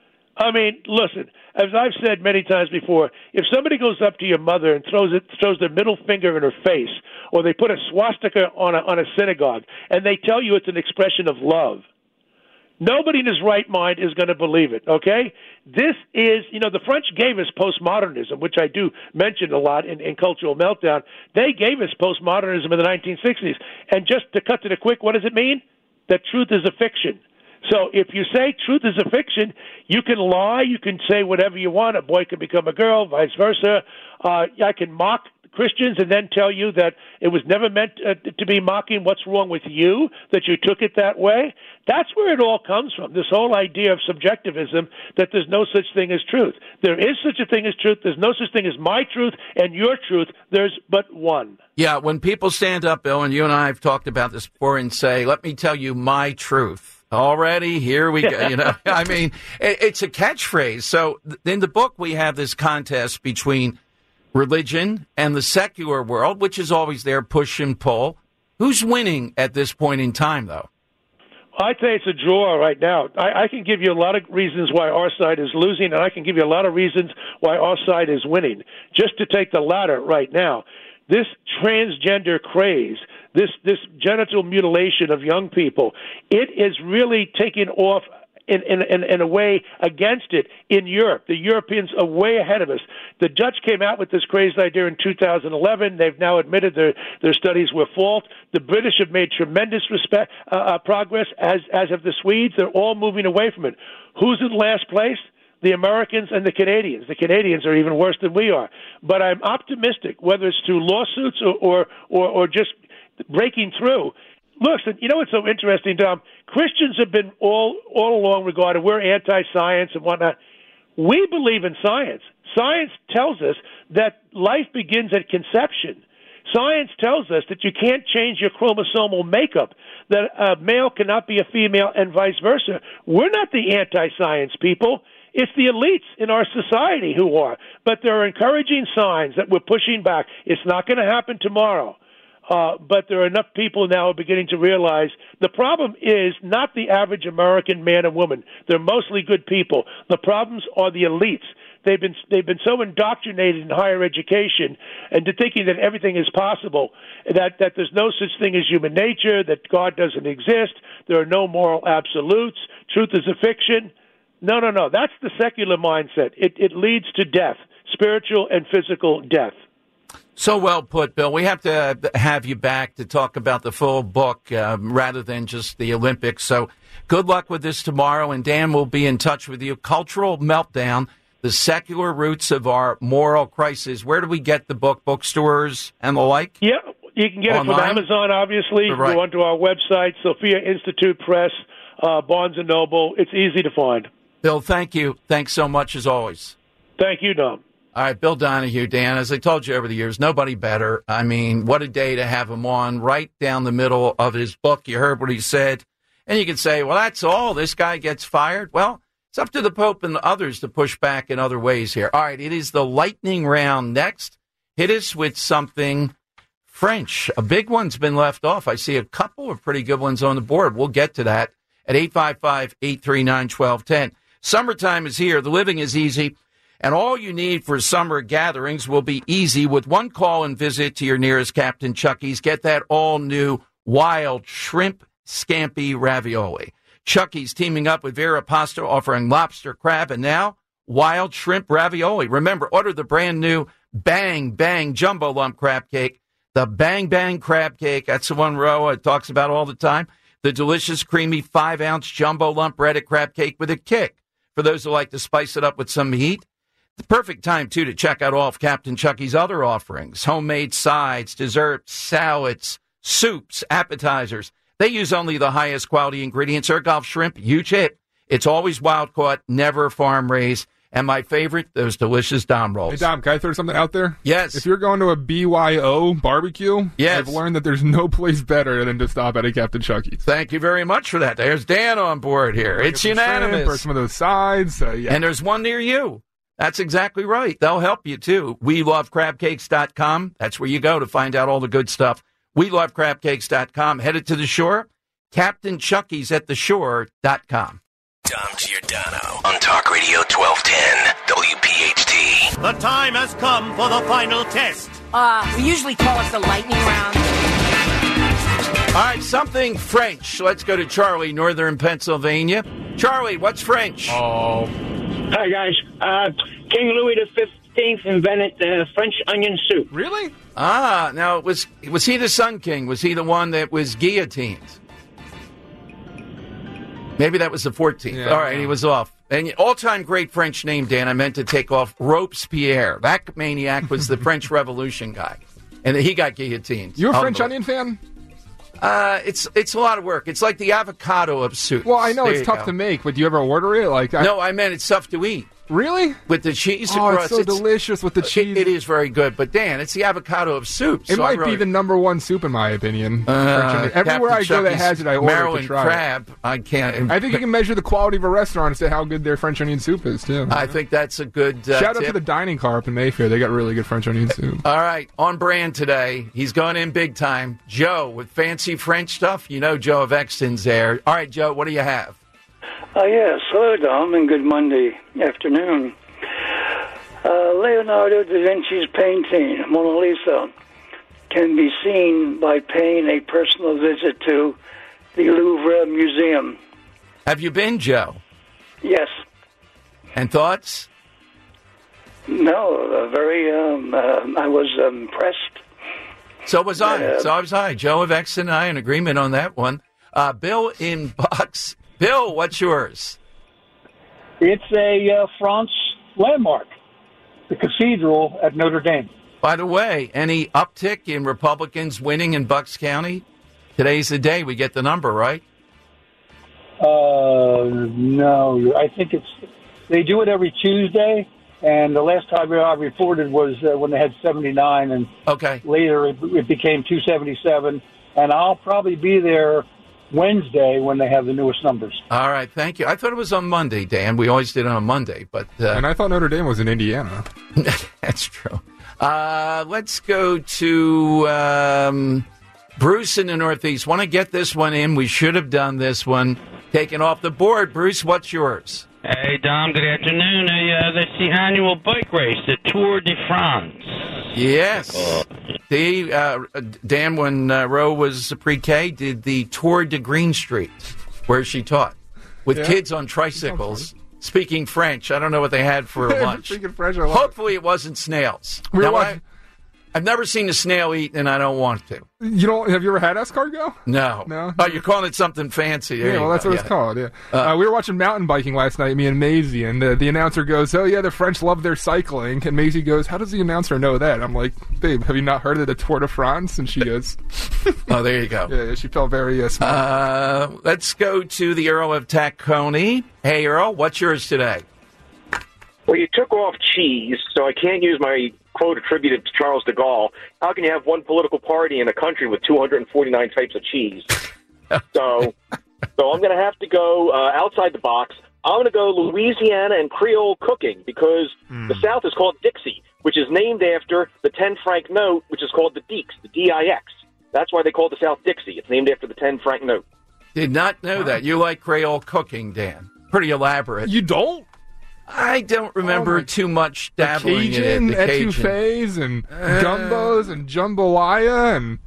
I mean, listen, as I've said many times before, if somebody goes up to your mother and throws it, throws their middle finger in her face, or they put a swastika on a, on a synagogue, and they tell you it's an expression of love, nobody in his right mind is going to believe it, okay? This is, you know, the French gave us postmodernism, which I do mention a lot in, in Cultural Meltdown. They gave us postmodernism in the nineteen sixties. And just to cut to the quick, what does it mean? That truth is a fiction. So if you say truth is a fiction, you can lie, you can say whatever you want. A boy can become a girl, vice versa. Uh, I can mock Christians and then tell you that it was never meant uh, to be mocking. What's wrong with you that you took it that way? That's where it all comes from, this whole idea of subjectivism, that there's no such thing as truth. There is such a thing as truth. There's no such thing as my truth and your truth. There's but one. Yeah, when people stand up, Bill, and you and I have talked about this before, and say, let me tell you my truth. Already, here we go. You know, I mean, it, it's a catchphrase. So in the book, we have this contest between religion and the secular world, which is always there, push and pull. Who's winning at this point in time, though? I'd say it's a draw right now. I, I can give you a lot of reasons why our side is losing, and I can give you a lot of reasons why our side is winning. Just to take the latter right now, this transgender craze, this this genital mutilation of young people, it is really taking off in, in, in, in a way against it in Europe. The Europeans are way ahead of us. The Dutch came out with this crazy idea in two thousand eleven. They've now admitted their, their studies were false. The British have made tremendous respect, uh, uh, progress, as, as have the Swedes. They're all moving away from it. Who's in last place? The Americans and the Canadians. The Canadians are even worse than we are. But I'm optimistic, whether it's through lawsuits or, or, or, or just breaking through. Listen, you know what's so interesting, Dom? Christians have been all all along regarded, we're anti-science and whatnot. We believe in science. Science tells us that life begins at conception. Science tells us that you can't change your chromosomal makeup, that a male cannot be a female and vice versa. We're not the anti-science people. It's the elites in our society who are. But there are encouraging signs that we're pushing back. It's not going to happen tomorrow. Uh, but there are enough people now who are beginning to realize the problem is not the average American man and woman. They're mostly good people. The problems are the elites. They've been they've been so indoctrinated in higher education and to thinking that everything is possible, that, that there's no such thing as human nature, that God doesn't exist, there are no moral absolutes, truth is a fiction. No, no, no. That's the secular mindset. It, it leads to death, spiritual and physical death. So well put, Bill. We have to have you back to talk about the full book uh, rather than just the Olympics. So good luck with this tomorrow, and Dan will be in touch with you. Cultural Meltdown, the secular roots of our moral crisis. Where do we get the book? Bookstores and the like? Yeah, you can get Online? it from Amazon, obviously. Right. Go onto our website, Sophia Institute Press, uh, Barnes and Noble. It's easy to find. Bill, thank you. Thanks so much, as always. Thank you, Dom. All right, Bill Donahue, Dan, as I told you over the years, nobody better. I mean, what a day to have him on right down the middle of his book. You heard what he said. And you can say, well, that's all. This guy gets fired. Well, it's up to the Pope and others to push back in other ways here. All right, it is the lightning round next. Hit us with something French. A big one's been left off. I see a couple of pretty good ones on the board. We'll get to that at eight five five, eight three nine, one two one zero. Summertime is here. The living is easy. And all you need for summer gatherings will be easy with one call and visit to your nearest Captain Chucky's. Get that all-new wild shrimp scampi ravioli. Chucky's teaming up with Vera Pasta, offering lobster, crab, and now wild shrimp ravioli. Remember, order the brand-new Bang Bang Jumbo Lump Crab Cake. The Bang Bang Crab Cake, that's the one Roa talks about all the time. The delicious, creamy five-ounce Jumbo Lump breaded crab cake with a kick. For those who like to spice it up with some heat. The perfect time, too, to check out all of Captain Chucky's other offerings. Homemade sides, desserts, salads, soups, appetizers. They use only the highest quality ingredients. Ergolf shrimp, huge hit. It's always wild caught, never farm raised. And my favorite, those delicious Dom rolls. Hey, Dom, can I throw something out there? Yes. If you're going to a B Y O barbecue, yes. I've learned that there's no place better than to stop at a Captain Chucky's. Thank you very much for that. There's Dan on board here. It's unanimous. Or some of those sides. Uh, yeah. And there's one near you. That's exactly right. They'll help you, too. we love crab cakes dot com. That's where you go to find out all the good stuff. we love crab cakes dot com. Headed to the shore, Captain Chucky's at the shore dot com. Dom Giordano on Talk Radio twelve ten W P H T. The time has come for the final test. Uh, we usually call it the lightning round. All right, something French. Let's go to Charlie, northern Pennsylvania. Charlie, what's French? Oh. Hi, guys. Uh, King Louis the fifteenth invented the French onion soup. Really? Ah, now, was was he the Sun King? Was he the one that was guillotined? Maybe that was the fourteenth. Yeah, all right, yeah. He was off. And all-time great French name, Dan, I meant to take off, Robespierre. That maniac was the French Revolution guy. And he got guillotined. You a French onion fan? Uh, it's it's a lot of work. It's like the avocado of soup. Well, I know there it's tough go. to make, but do you ever order it? Like, I... No, I meant it's tough to eat. Really? With the cheese oh, across. It's so it's, delicious with the cheese. It, it is very good. But, Dan, it's the avocado of soup. It so might really... be the number one soup, in my opinion. Uh, Everywhere I go that has it, I order Maryland to try crab, it. I can't. I think you can measure the quality of a restaurant and say how good their French onion soup is, too. I think that's a good uh, Shout out tip. to the dining car up in Mayfair. They got really good French onion soup. All right, on brand today. He's going in big time. Joe, with fancy French stuff. You know Joe of Exton's there. All right, Joe, what do you have? Uh, yes, hello, Dom, and good Monday afternoon. Uh, Leonardo da Vinci's painting, Mona Lisa, can be seen by paying a personal visit to the Louvre Museum. Have you been, Joe? Yes. And thoughts? No, uh, very, um, uh, I was impressed. So was I. Uh, so was I. Joe of X and I in agreement on that one. Uh, Bill in Bucks. Bill, what's yours? It's a uh, France landmark, the cathedral at Notre Dame. By the way, any uptick in Republicans winning in Bucks County? Today's the day we get the number, right? Uh, no, I think it's they do it every Tuesday, and the last time I reported was uh, when they had seventy-nine, and okay, later it, it became two seventy-seven, and I'll probably be there Wednesday when they have the newest numbers. All right, thank you. I thought it was on Monday, Dan. We always did it on Monday, but uh, and I thought Notre Dame was in Indiana. That's true. Uh, let's go to um, Bruce in the Northeast. Want to get this one in? We should have done this one. Taken off the board. Bruce, what's yours? Hey, Dom, good afternoon. Hey, uh, that's the annual bike race, the Tour de France. Yes. The uh, Dan, when uh, Roe was pre-K, did the Tour de Green Street, where she taught, with Yeah. kids on tricycles, speaking French. I don't know what they had for lunch. Speaking French, I love Hopefully it wasn't snails. We were Now, watching- I, I've never seen a snail eat, and I don't want to. You don't? Have you ever had escargot? No. No? Oh, you're calling it something fancy. There Yeah, you well, that's go. what it's Yeah. called, yeah. Uh, we were watching mountain biking last night, me and Maisie, and the, the announcer goes, oh, yeah, the French love their cycling. And Maisie goes, how does the announcer know that? I'm like, babe, have you not heard of the Tour de France? And she goes... Oh, there you go. Yeah, yeah, she felt very uh, smart. Uh, let's go to the Earl of Tacony. Hey, Earl, what's yours today? Well, you took off cheese, so I can't use my quote attributed to Charles de Gaulle. How can you have one political party in a country with two hundred forty-nine types of cheese? so, so I'm going to have to go uh, outside the box. I'm going to go Louisiana and Creole cooking because Hmm. the South is called Dixie, which is named after the ten franc note, which is called the Deeks, the D I X. That's why they call the South Dixie. It's named after the ten franc note. Did not know that. You like Creole cooking, Dan. Pretty elaborate. You don't? I don't remember Oh, too much The dabbling Cajun, in it. The Cajun. etouffees, and gumbos, and jambalaya, and...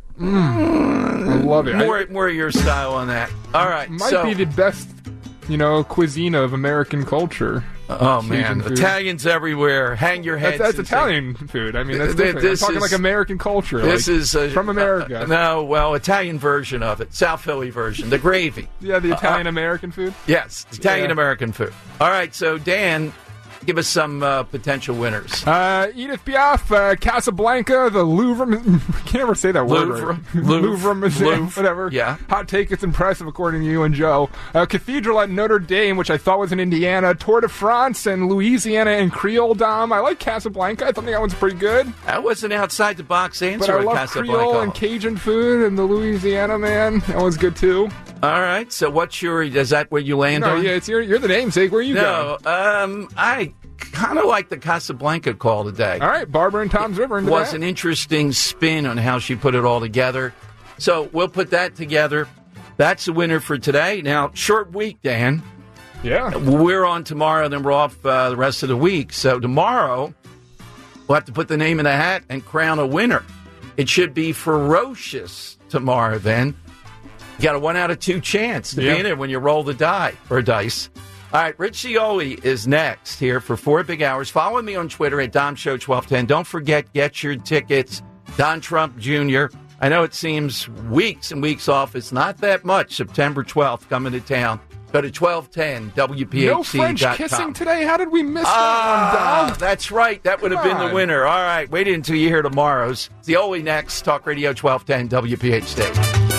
Mm, I love it. More, I, more your style on that. All right. might so, be the best, you know, cuisine of American culture. Oh, Cajun man. food. Italians everywhere. Hang your heads. That's, that's and say- Italian food. I mean, that's Th- different. this I'm talking is- like American culture. This like, is uh, from America. Uh, no, well, Italian version of it. South Philly version. The gravy. yeah, the Uh, Italian American food. Yes, Italian American food. All right, so Dan, give us some uh, potential winners. Uh, Edith Piaf, uh, Casablanca, the Louvre. Mu- I can't ever say that word. Louvre. Right. Louvre. Louvre Museum, Louvre. whatever. Yeah. Hot take, it's impressive according to you and Joe. Uh, Cathedral at Notre Dame, which I thought was in Indiana. Tour de France and Louisiana and Creole Dom. I like Casablanca. I thought that one's pretty good. That was an outside the box answer. But I at love Casablanca. Creole and Cajun food and the Louisiana, man. That one's good too. All right, so what's your? Is that where you land No, on? yeah, it's your, you're the namesake. Where are you no, going? um, I kind of like the Casablanca call today. All right, Barbara and Tom's River. It Into was that. an interesting spin on how she put it all together. So we'll put that together. That's the winner for today. Now, short week, Dan. Yeah. We're on tomorrow, then we're off uh, the rest of the week. So tomorrow, we'll have to put the name in the hat and crown a winner. It should be ferocious tomorrow, then. You got a one out of two chance to Yeah. be in it when you roll the die or dice. All right, Rich Cioli is next here for four big hours. Follow me on Twitter at Dom Show twelve ten. Don't forget, get your tickets. Don Trump Junior I know it seems weeks and weeks off. It's not that much. September twelfth coming to town. Go to twelve ten W P H C dot com. No French kissing today? How did we miss Ah, that one, Dom? that's right. That would have been the on. winner. All right, wait until you hear tomorrow's. Cioli next. Talk Radio twelve ten W P H C.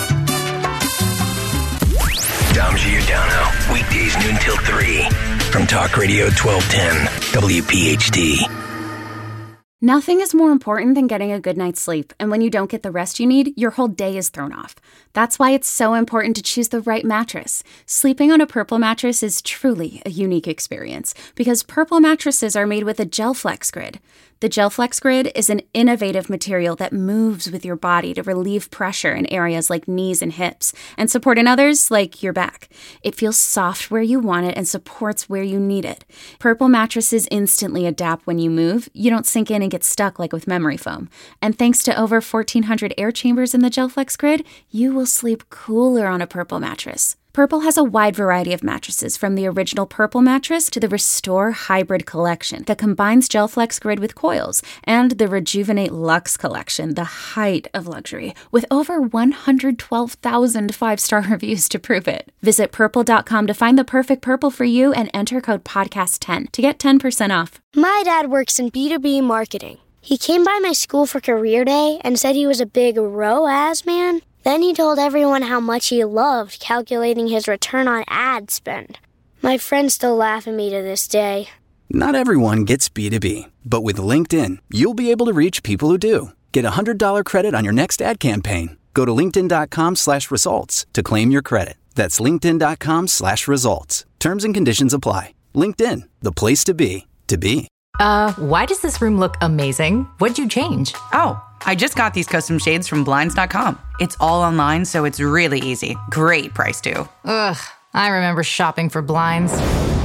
Dom Giordano, weekdays noon till three from Talk Radio twelve ten W P H D. Nothing is more important than getting a good night's sleep, and when you don't get the rest you need, your whole day is thrown off. That's why it's so important to choose the right mattress. Sleeping on a Purple mattress is truly a unique experience, because Purple mattresses are made with a GelFlex Grid. The GelFlex Grid is an innovative material that moves with your body to relieve pressure in areas like knees and hips, and support in others like your back. It feels soft where you want it and supports where you need it. Purple mattresses instantly adapt when you move. You don't sink in and get stuck like with memory foam. And thanks to over fourteen hundred air chambers in the GelFlex Grid, you will sleep cooler on a Purple mattress. Purple has a wide variety of mattresses, from the original Purple mattress to the Restore Hybrid collection that combines GelFlex Grid with coils, and the Rejuvenate Luxe collection, the height of luxury, with over one hundred twelve thousand five-star reviews to prove it. Visit purple dot com to find the perfect Purple for you and enter code podcast ten to get ten percent off. My dad works in B two B marketing. He came by my school for career day and said he was a big R O A S man. Then he told everyone how much he loved calculating his return on ad spend. My friends still laugh at me to this day. Not everyone gets B two B, but with LinkedIn, you'll be able to reach people who do. Get a one hundred dollars credit on your next ad campaign. Go to linkedin dot com slash results to claim your credit. That's linkedin dot com slash results. Terms and conditions apply. LinkedIn, the place to be, to be. Uh, why does this room look amazing? What'd you change? Oh, I just got these custom shades from blinds dot com. It's all online, so it's really easy. Great price, too. Ugh, I remember shopping for blinds.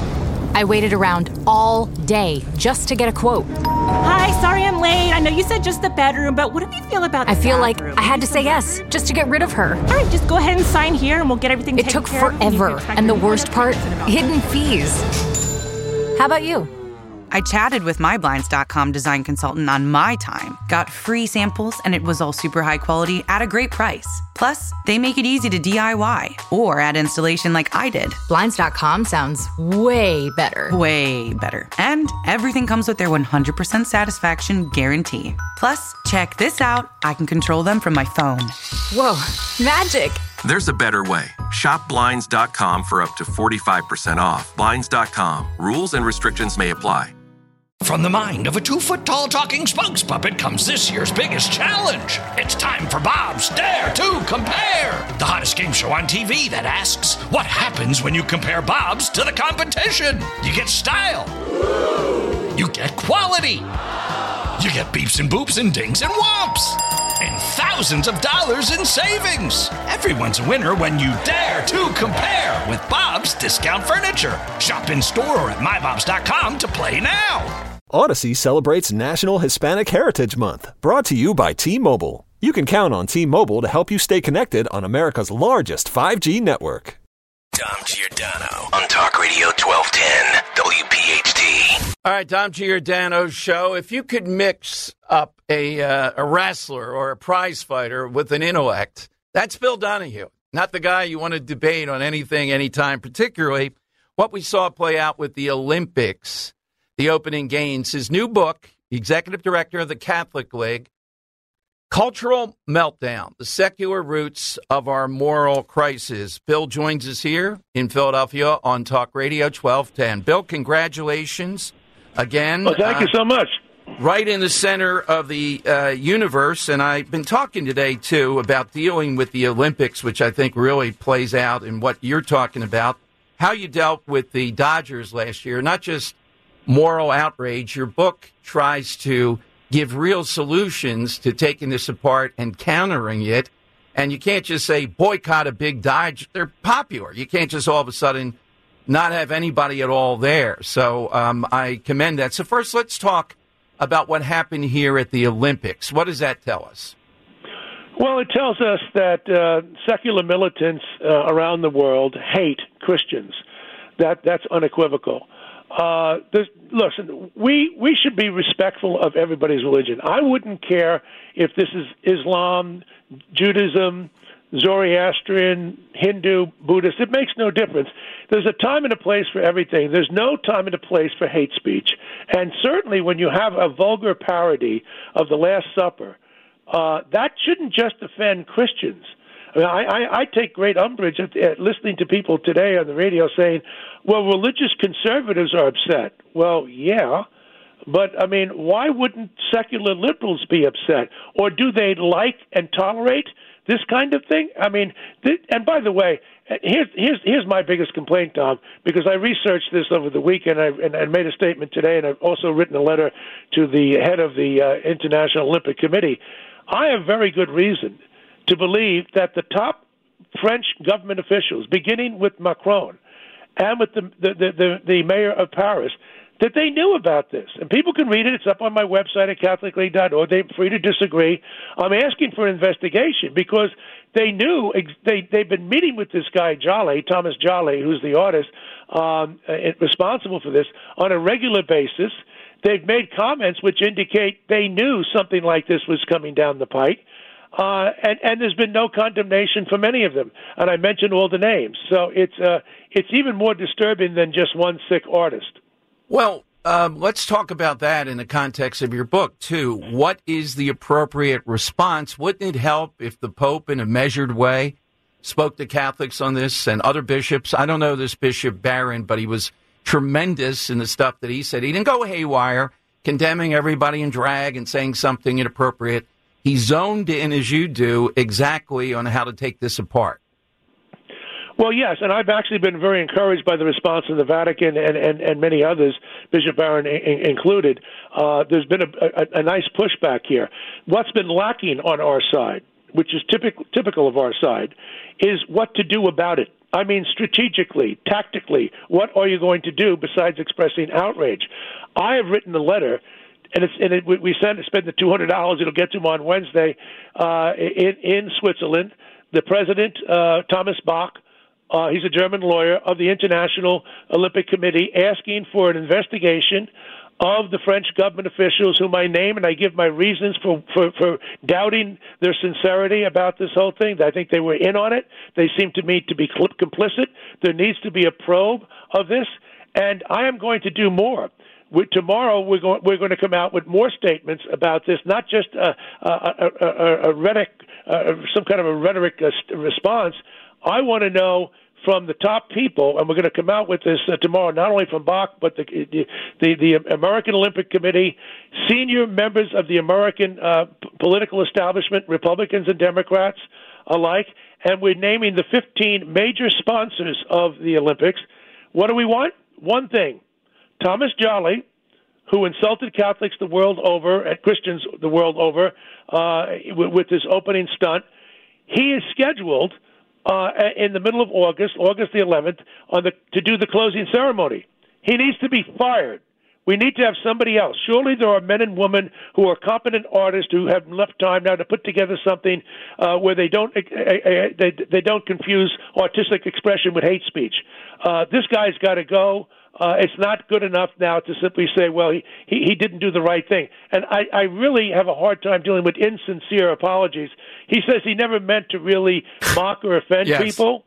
I waited around all day just to get a quote. Hi, sorry I'm late. I know you said just the bedroom, but what do you feel about the I feel bathroom? like I had to say yes just to get rid of her. All right, just go ahead and sign here and we'll get everything It taken took care of. forever, and the worst part, hidden fees. How about you? I chatted with my blinds dot com design consultant on my time, got free samples, and it was all super high quality at a great price. Plus, they make it easy to D I Y or add installation like I did. blinds dot com sounds way better. Way better. And everything comes with their one hundred percent satisfaction guarantee. Plus, check this out. I can control them from my phone. Whoa, magic. There's a better way. Shop blinds dot com for up to forty-five percent off. blinds dot com. Rules and restrictions may apply. From the mind of a two-foot-tall talking spokes puppet comes this year's biggest challenge. It's time for Bob's Dare to Compare, the hottest game show on T V that asks, what happens when you compare Bob's to the competition? You get style. You get quality. You get beeps and boops and dings and whomps. And thousands of dollars in savings. Everyone's a winner when you dare to compare with Bob's Discount Furniture. Shop in store or at my bobs dot com to play now. Odyssey celebrates National Hispanic Heritage Month, brought to you by T-Mobile. You can count on T-Mobile to help you stay connected on America's largest five G network. Dom Giordano on Talk Radio twelve ten W P H T. All right, Dom Giordano's show. If you could mix up a uh, a wrestler or a prize fighter with an intellect, that's Bill Donahue. Not the guy you want to debate on anything, anytime, particularly what we saw play out with the Olympics, the opening games. His new book, the executive director of the Catholic League, Cultural Meltdown, the Secular Roots of Our Moral Crisis. Bill joins us here in Philadelphia on Talk Radio twelve ten. Bill, congratulations again. Well, thank uh, you so much. Right in the center of the uh, universe, and I've been talking today, too, about dealing with the Olympics, which I think really plays out in what you're talking about, how you dealt with the Dodgers last year, not just moral outrage. Your book tries to give real solutions to taking this apart and countering it. And you can't just say boycott a big Dodger. They're popular. You can't just all of a sudden not have anybody at all there. So um, I commend that. So first, let's talk about what happened here at the Olympics. What does that tell us? Well, it tells us that uh, secular militants uh, around the world hate Christians. That that's unequivocal. Uh, listen, we we should be respectful of everybody's religion. I wouldn't care if this is Islam, Judaism, Zoroastrian, Hindu, Buddhist. It makes no difference. There's a time and a place for everything. There's no time and a place for hate speech. And certainly when you have a vulgar parody of the Last Supper, uh, that shouldn't just offend Christians. I, mean, I, I, I take great umbrage at, at listening to people today on the radio saying, well, religious conservatives are upset. Well, yeah, but, I mean, why wouldn't secular liberals be upset? Or do they like and tolerate this kind of thing? I mean, th- and by the way, here's, here's, here's my biggest complaint, Tom, because I researched this over the weekend and, and, and made a statement today, and I've also written a letter to the head of the uh, International Olympic Committee. I have very good reason to believe that the top French government officials, beginning with Macron and with the the, the, the mayor of Paris, that they knew about this. And people can read it. It's up on my website at Catholic League dot org. They're free to disagree. I'm asking for an investigation because they knew they, they've been meeting with this guy, Jolly, Thomas Jolly, who's the artist um, responsible for this, on a regular basis. They've made comments which indicate they knew something like this was coming down the pike. Uh, and, and there's been no condemnation from any of them. And I mentioned all the names. So it's uh, it's even more disturbing than just one sick artist. Well, um, let's talk about that in the context of your book, too. What is the appropriate response? Wouldn't it help if the Pope, in a measured way, spoke to Catholics on this and other bishops? I don't know this Bishop Barron, but he was tremendous in the stuff that he said. He didn't go haywire, condemning everybody in drag and saying something inappropriate. He zoned in, as you do, exactly on how to take this apart. Well, yes, and I've actually been very encouraged by the response of the Vatican and, and, and many others, Bishop Barron in, included. Uh, there's been a, a, a nice pushback here. What's been lacking on our side, which is typical, typical of our side, is what to do about it. I mean, strategically, tactically, what are you going to do besides expressing outrage? I have written a letter, and, it's, and it, we send, spend the two hundred dollars. It'll get to them on Wednesday uh, in, in Switzerland. The president, uh, Thomas Bach, Uh, he's a German lawyer of the International Olympic Committee, asking for an investigation of the French government officials whom I name, and I give my reasons for, for, for doubting their sincerity about this whole thing. I think they were in on it. They seem to me to be complicit. There needs to be a probe of this, and I am going to do more. We, tomorrow we're going, we're going to come out with more statements about this, not just a, a, a, a, a rhetoric, uh, some kind of a rhetoric uh, response. I want to know from the top people, and we're going to come out with this uh, tomorrow, not only from Bach, but the, the, the American Olympic Committee, senior members of the American uh, p- political establishment, Republicans and Democrats alike, and we're naming the fifteen major sponsors of the Olympics. What do we want? One thing. Thomas Jolly, who insulted Catholics the world over, and Christians the world over, uh, with, with his opening stunt, he is scheduled Uh, in the middle of August, August the eleventh, on the to do the closing ceremony. He needs to be fired. We need to have somebody else. Surely there are men and women who are competent artists who have enough time now to put together something uh, where they don't uh, uh, they, they don't confuse artistic expression with hate speech. Uh, this guy's got to go. Uh, it's not good enough now to simply say, well, he, he, he didn't do the right thing. And I, I really have a hard time dealing with insincere apologies. He says he never meant to really mock or offend yes. people.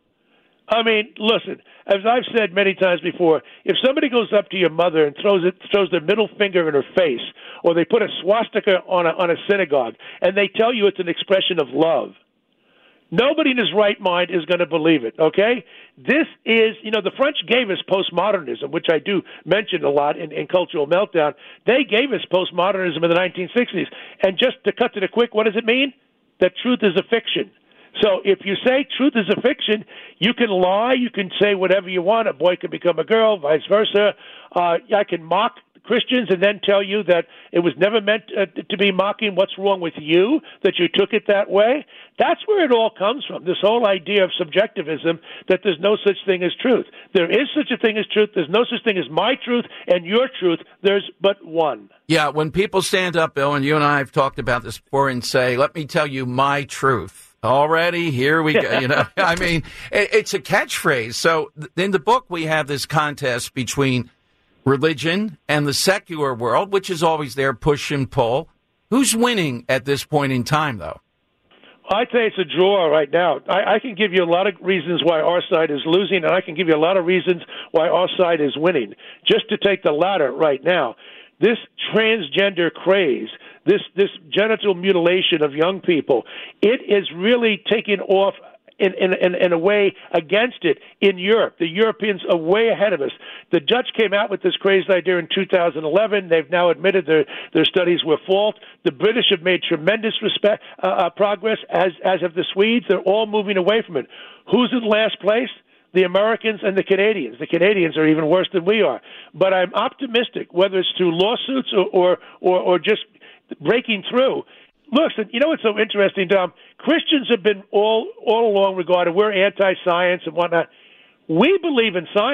I mean, listen, as I've said many times before, if somebody goes up to your mother and throws it, throws their middle finger in her face, or they put a swastika on a, on a synagogue, and they tell you it's an expression of love, nobody in his right mind is going to believe it, okay? This is, you know, the French gave us postmodernism, which I do mention a lot in, in Cultural Meltdown. They gave us postmodernism in the nineteen sixties. And just to cut to the quick, what does it mean? That truth is a fiction. So if you say truth is a fiction, you can lie, you can say whatever you want. A boy can become a girl, vice versa. Uh, I can mock Christians and then tell you that it was never meant uh, to be mocking. What's wrong with you that you took it that way? That's where it all comes from, this whole idea of subjectivism, that there's no such thing as truth. There is such a thing as truth. There's no such thing as my truth and your truth. There's but one. Yeah, when people stand up, Bill, and you and I have talked about this before, and say, let me tell you my truth. Already, here we go. You know, I mean, it, it's a catchphrase. So in the book, we have this contest between religion and the secular world, which is always there, push and pull. Who's winning at this point in time, though? I'd say it's a draw right now. I, I can give you a lot of reasons why our side is losing, and I can give you a lot of reasons why our side is winning. Just to take the latter right now, this transgender craze, this this genital mutilation of young people, it is really taking off in, in, in, in a way against it in Europe. The Europeans are way ahead of us. The Dutch came out with this crazy idea in two thousand eleven. They've now admitted their, their studies were false. The British have made tremendous respect, uh, uh, progress, as, as have the Swedes. They're all moving away from it. Who's in last place? The Americans and the Canadians. The Canadians are even worse than we are. But I'm optimistic, whether it's through lawsuits or, or, or, or just breaking through. Listen, you know what's so interesting, Dom? Christians have been all all along regarded, we're anti-science and whatnot. We believe in science.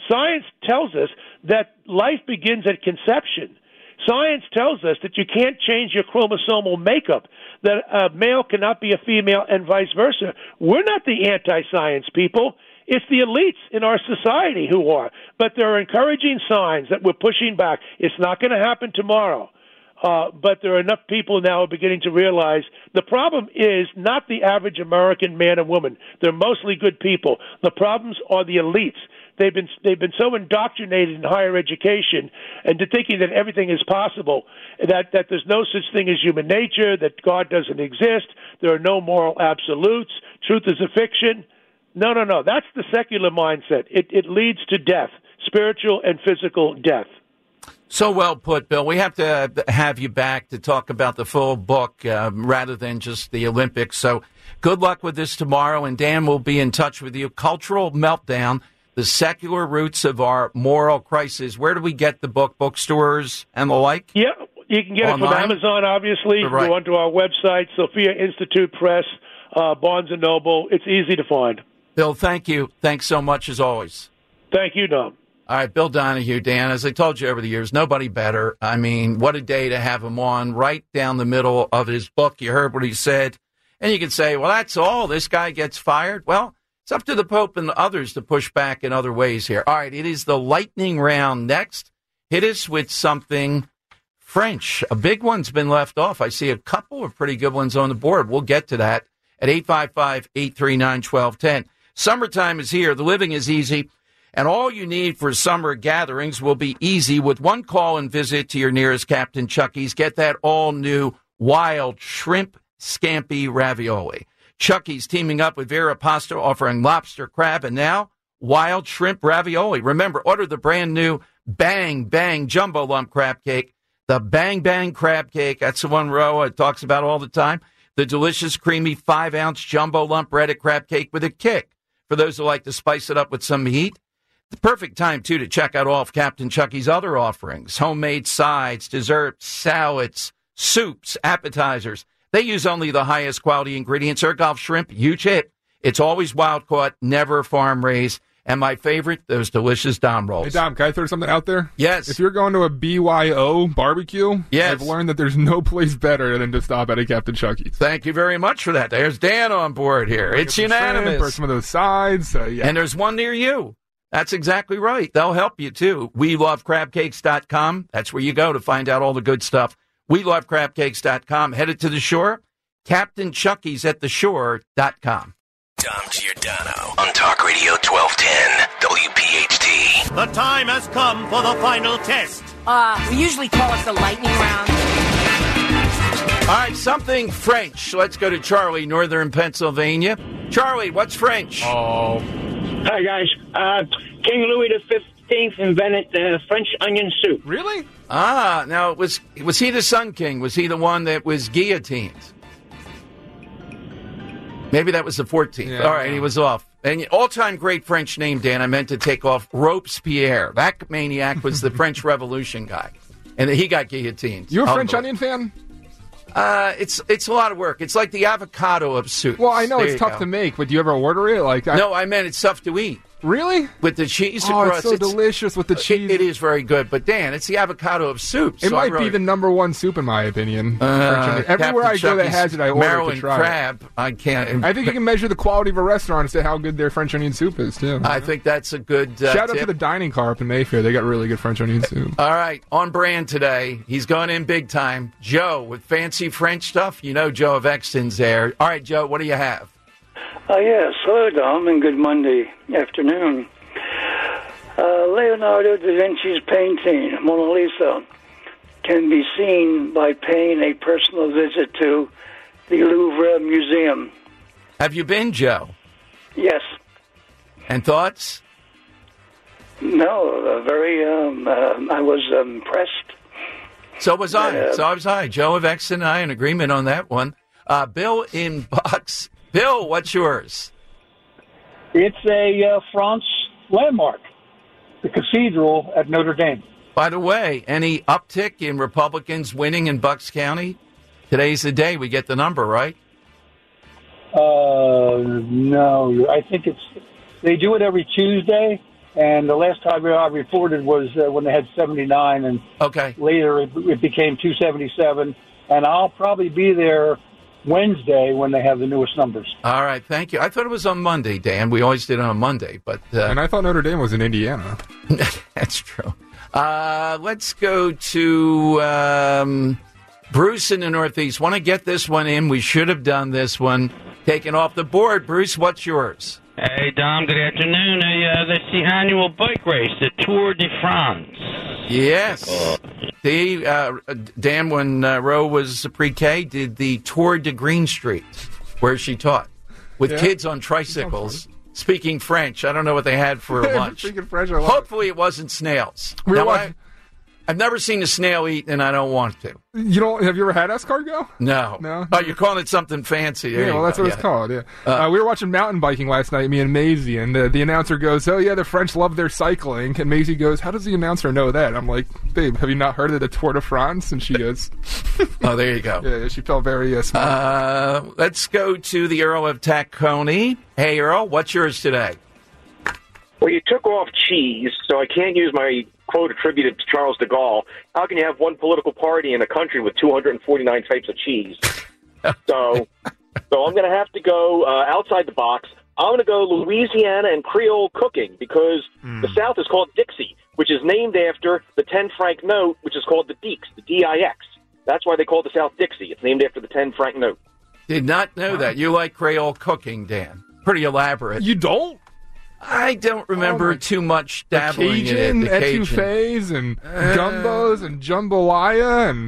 Science tells us that life begins at conception. Science tells us that you can't change your chromosomal makeup, that a male cannot be a female and vice versa. We're not the anti-science people. It's the elites in our society who are. But there are encouraging signs that we're pushing back. It's not going to happen tomorrow. Uh, but there are enough people now who are beginning to realize the problem is not the average American man and woman. They're mostly good people. The problems are the elites. They've been they've been so indoctrinated in higher education and to thinking that everything is possible, that, that there's no such thing as human nature, that God doesn't exist, there are no moral absolutes, truth is a fiction. No, no, no. That's the secular mindset. It, it leads to death, spiritual and physical death. So well put, Bill. We have to have you back to talk about the full book uh, rather than just the Olympics. So good luck with this tomorrow, and Dan will be in touch with you. Cultural Meltdown, the secular roots of our moral crisis. Where do we get the book? Bookstores and the like? Yeah, you can get Online? it from Amazon, obviously. Right. Go onto our website, Sophia Institute Press, uh, Barnes and Noble. It's easy to find. Bill, thank you. Thanks so much as always. Thank you, Dom. All right, Bill Donahue, Dan, as I told you over the years, nobody better. I mean, what a day to have him on right down the middle of his book. You heard what he said. And you can say, well, that's all. This guy gets fired. Well, it's up to the Pope and others to push back in other ways here. All right, it is the lightning round next. Hit us with something French. A big one's been left off. I see a couple of pretty good ones on the board. We'll get to that at eight five five, eight three nine, one two one zero. Summertime is here. The living is easy. And all you need for summer gatherings will be easy with one call and visit to your nearest Captain Chucky's. Get that all-new wild shrimp scampi ravioli. Chucky's teaming up with Vera Pasta, offering lobster, crab, and now wild shrimp ravioli. Remember, order the brand-new Bang Bang Jumbo Lump Crab Cake. The Bang Bang Crab Cake, that's the one Roa talks about all the time. The delicious, creamy five-ounce jumbo lump breaded crab cake with a kick. For those who like to spice it up with some heat, the perfect time, too, to check out all of Captain Chucky's other offerings. Homemade sides, desserts, salads, soups, appetizers. They use only the highest quality ingredients. Ergolf shrimp, huge hit. It's always wild caught, never farm raised. And my favorite, those delicious Dom rolls. Hey, Dom, can I throw something out there? Yes. If you're going to a B Y O barbecue, yes. I've learned that there's no place better than to stop at a Captain Chucky's. Thank you very much for that. There's Dan on board here. Like it's unanimous. Shrimp or some of those sides. Uh, yeah. And there's one near you. That's exactly right. They'll help you, too. we love crab cakes dot com. That's where you go to find out all the good stuff. we love crab cakes dot com. Headed to the shore, Captain Chucky's at the shore dot com. Dom Giordano on Talk Radio twelve ten W P H T. The time has come for the final test. Uh, we usually call it the lightning round. All right, something French. Let's go to Charlie, northern Pennsylvania. Charlie, what's French? Oh. Hi, guys. Uh, King Louis the fifteenth invented the French onion soup. Really? Ah, now, was was he the Sun King? Was he the one that was guillotined? Maybe that was the fourteenth. Yeah, all right, he was off. And all-time great French name, Dan, I meant to take off, Robespierre. That maniac was the French Revolution guy. And he got guillotined. You a French onion fan? Uh, it's it's a lot of work. It's like the avocado of soup. Well, I know there it's tough go. to make, but do you ever order it? Like, I... No, I meant it's tough to eat. Really? With the cheese oh, across. It's so it's, delicious with the cheese. It, it is very good. But, Dan, it's the avocado of soup. It so might really... be the number one soup, in my opinion. Uh, Everywhere Captain I go that has it, I order Maryland to try crab. it. I can't. I think you can measure the quality of a restaurant as to how good their French onion soup is, too. I think that's a good uh, Shout tip. out to the dining car up in Mayfair. They got really good French onion soup. All right. On brand today. He's going in big time. Joe, with fancy French stuff. You know Joe of Exton's there. All right, Joe, what do you have? Uh, yes. Hello, Dom, and good Monday afternoon. Uh, Leonardo da Vinci's painting, Mona Lisa, can be seen by paying a personal visit to the Louvre Museum. Have you been, Joe? Yes. And thoughts? No, uh, very, um, uh, I was impressed. So was I. Uh, so was I. Joe of Exton and I in agreement on that one. Uh, Bill in Bucks. Bill, what's yours? It's a uh, France landmark. The cathedral at Notre Dame. By the way, any uptick in Republicans winning in Bucks County? Today's the day we get the number, right? Uh, no. I think it's they do it every Tuesday, And the last time I reported was uh, when they had seventy-nine, and okay. later it, it became two seventy-seven. And I'll probably be there Wednesday when they have the newest numbers. All right, thank you. I thought it was on Monday, Dan. We always did it on Monday, but uh, and I thought Notre Dame was in Indiana. That's true. Uh, let's go to um, Bruce in the Northeast. Want to get this one in? We should have done this one. Taken off the board. Bruce, what's yours? Hey, Dom, good afternoon. Hey, uh, that's the annual bike race, the Tour de France. Yes. The uh, Dan, when uh, Roe was pre-K, did the Tour de Green Street, where she taught, with Yeah. kids on tricycles, speaking French. I don't know what they had for lunch. Speaking French, I love Hopefully it wasn't snails. We were Now, watching- I, I've never seen a snail eat, and I don't want to. You don't? Have you ever had escargot? No. No? Oh, you're calling it something fancy. There Yeah, you well, that's go. what Yeah. it's called, yeah. Uh, Uh, we were watching mountain biking last night, me and Maisie, and the, the announcer goes, oh, yeah, the French love their cycling. And Maisie goes, how does the announcer know that? I'm like, babe, have you not heard of the Tour de France? And she goes... Oh, there you go. Yeah, yeah, she felt very uh, smart. Uh, let's go to the Earl of Tacony. Hey, Earl, what's yours today? Well, you took off cheese, so I can't use my quote attributed to Charles de Gaulle. How can you have one political party in a country with two hundred forty-nine types of cheese? so, so I'm going to have to go uh, outside the box. I'm going to go Louisiana and Creole cooking because Hmm. the South is called Dixie, which is named after the ten franc note, which is called the Deeks, the D I X. That's why they call the South Dixie. It's named after the ten franc note. Did not know that. You like Creole cooking, Dan. Pretty elaborate. You don't? I don't remember Oh, my- too much The dabbling Cajun, in it. The Cajun. etouffees, and Uh, gumbos, and jambalaya, and...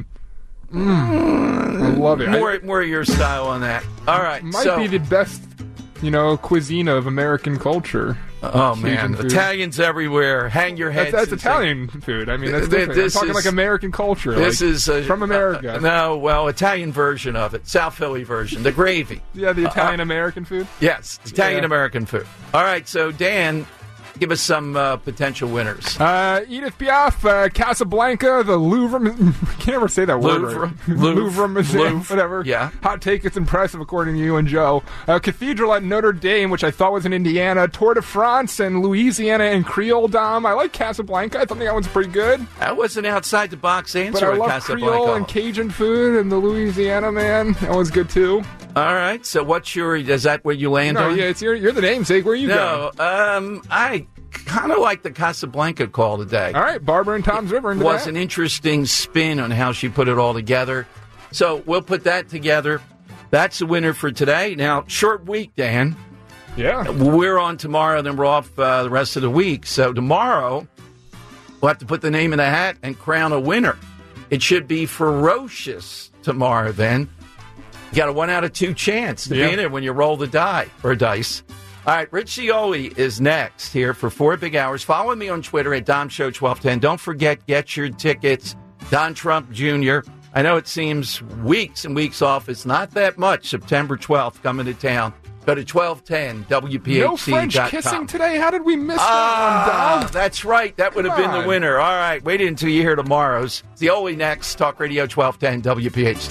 Mm, I love it. More, I, more your style on that. All right. might so, be the best, you know, cuisine of American culture. oh, Cajun man. food. Italians everywhere. Hang your heads. That's, that's and say- Italian food. I mean, that's Th- different. I'm this talking is- like American culture. This like, is uh, from America. uh, no, well, Italian version of it. South Philly version. The gravy. yeah, the Uh, Italian American food. Yes, Italian American food. All right, so Dan, give us some uh, potential winners. Uh, Edith Piaf, uh, Casablanca, the Louvre. I can't ever say that word. Louvre. Right. Louvre. Louvre Museum, Louvre. whatever. Yeah. Hot take, it's impressive according to you and Joe. Uh, Cathedral at Notre Dame, which I thought was in Indiana. Tour de France and Louisiana and Creole Dom. I like Casablanca. I thought that one's pretty good. That was an outside the box answer. But I at love Casablanca. Creole and Cajun food and the Louisiana, man. That one's good too. All right, so what's your? Is that where you land No, on? yeah, it's your, you're the namesake. Where you no, go? um, I kind of like the Casablanca call today. All right, Barbara and Tom's River. It Into was that. an interesting spin on how she put it all together. So we'll put that together. That's the winner for today. Now, short week, Dan. Yeah. We're on tomorrow, then we're off uh, the rest of the week. So tomorrow, we'll have to put the name in the hat and crown a winner. It should be ferocious tomorrow, then. You got a one out of two chance to Yeah. be in it when you roll the die or dice. All right, Rich Cioli is next here for four big hours. Follow me on Twitter at Dom Show twelve ten. Don't forget, get your tickets. Don Trump Junior I know it seems weeks and weeks off. It's not that much. September twelfth coming to town. Go to twelve ten W P H C dot com. No French kissing today? How did we miss Ah, that one, Dom? that's right. That would have been the on. winner. All right, wait until you hear tomorrow's. Cioli next. Talk Radio twelve ten W P H C.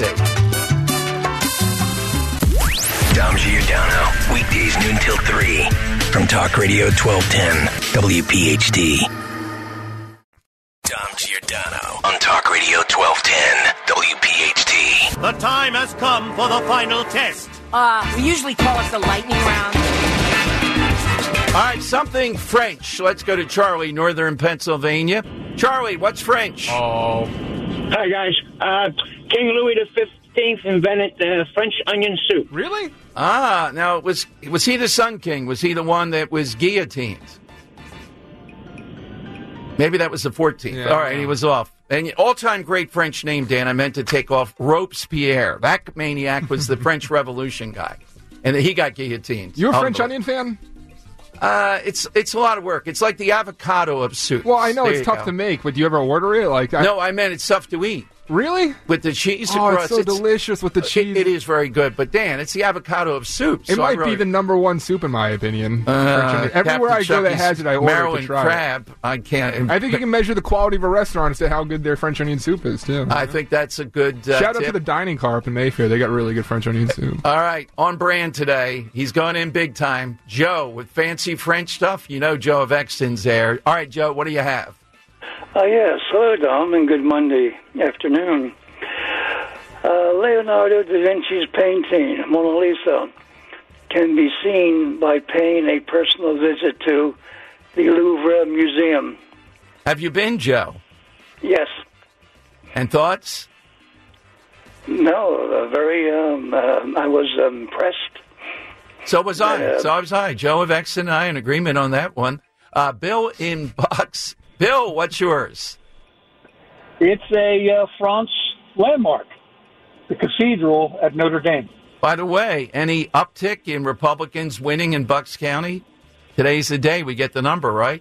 Dom Giordano, weekdays noon till three from Talk Radio twelve ten W P H D. Dom Giordano on Talk Radio twelve ten W P H D. The time has come for the final test. Uh, we usually call it the lightning round. All right, something French. Let's go to Charlie, Northern Pennsylvania. Charlie, what's French? Oh. Hi, guys. Uh, King Louis the fifteenth invented the French onion soup. Really? Ah, now, was was he the Sun King? Was he the one that was guillotined? Maybe that was the fourteenth. Yeah, All right, yeah. he was off. And all-time great French name, Dan, I meant to take off Robespierre. That maniac was the French Revolution guy. And he got guillotined. You a French Unbelievable. onion fan? Uh, it's it's a lot of work. It's like the avocado of soup. Well, I know There it's you tough go. to make, but do you ever order it? Like, I, No, I meant it's tough to eat. Really? With the cheese Oh, across. it's so delicious with the cheese. It, it is very good. But, Dan, it's the avocado of soups. It so might really, be the number one soup, in my opinion. Uh, Everywhere I go that has it, I order Maryland to try crab, it. I can't. I think you can measure the quality of a restaurant and say how good their French onion soup is, too. I think that's a good uh, Shout out tip. to the dining car up in Mayfair. They got really good French onion soup. All right, on brand today. He's gone in big time. Joe, with fancy French stuff. You know Joe of Exton's there. All right, Joe, what do you have? Uh, yes, hello, Dom, and good Monday afternoon. Uh, Leonardo da Vinci's painting, Mona Lisa, can be seen by paying a personal visit to the Louvre Museum. Have you been, Joe? Yes. And thoughts? No, uh, very, um, uh, I was impressed. So was I. Uh, so was I. Joe of Exton and I in agreement on that one. Uh, Bill in Bucks. Bill, what's yours? It's a uh, France landmark, the cathedral at Notre Dame. By the way, any uptick in Republicans winning in Bucks County? Today's the day we get the number, right?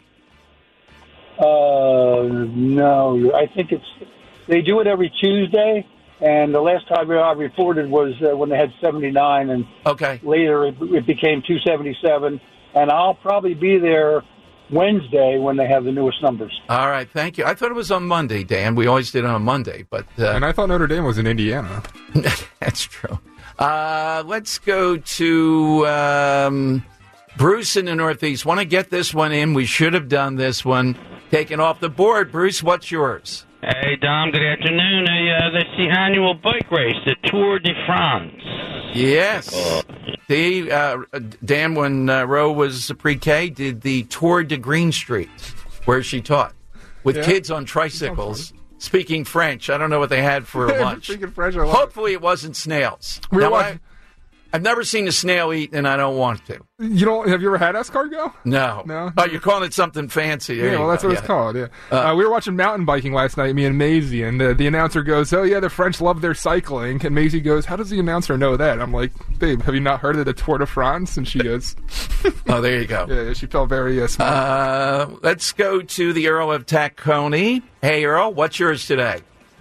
Uh, no, I think it's they do it every Tuesday, and the last time I reported was uh, when they had seventy-nine, and okay, later it, it became two seventy-seven, and I'll probably be there Wednesday when they have the newest numbers. All right, thank you. I thought it was on Monday, Dan. We always did it on Monday, but uh, and I thought Notre Dame was in Indiana. That's true. Uh, let's go to um, Bruce in the Northeast. Want to get this one in? We should have done this one. Taken off the board. Bruce, what's yours? Hey, Dom, good afternoon. Hey, uh, that's the annual bike race, the Tour de France. Yes. The uh, Dan, when uh, Roe was pre-K, did the Tour de Green Street, where she taught, with Yeah. kids on tricycles, speaking French. I don't know what they had for lunch. Speaking French, I love Hopefully it wasn't snails. We were Now, watching- I, I've never seen a snail eat, and I don't want to. You don't? Have you ever had escargot? No. No? Oh, you're calling it something fancy. There Yeah, you well, that's go. what Yeah. it's called, yeah. Uh, Uh, we were watching mountain biking last night, me and Maisie, and the, the announcer goes, oh, yeah, the French love their cycling. And Maisie goes, how does the announcer know that? I'm like, babe, have you not heard of the Tour de France? And she goes... Oh, there you go. Yeah, she felt very uh, smart. Uh, let's go to the Earl of Tacony. Hey, Earl, what's yours today?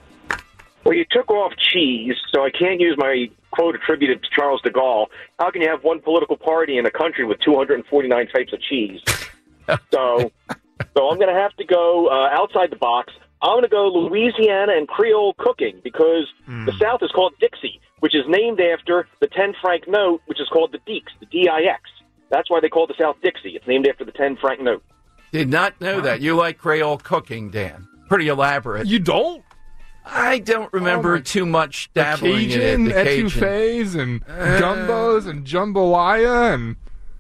Well, you took off cheese, so I can't use my quote attributed to Charles de Gaulle. How can you have one political party in a country with two hundred forty-nine types of cheese? so, so I'm going to have to go uh, outside the box. I'm going to go Louisiana and Creole cooking because Mm. the South is called Dixie, which is named after the ten franc note, which is called the Dix, the D I X. That's why they call the South Dixie. It's named after the ten franc note. Did not know that. You like Creole cooking, Dan. Pretty elaborate. You don't? I don't remember Oh, my- too much The dabbling Cajun, in it. The Cajun. etouffees, and Uh, gumbos, and jambalaya, and...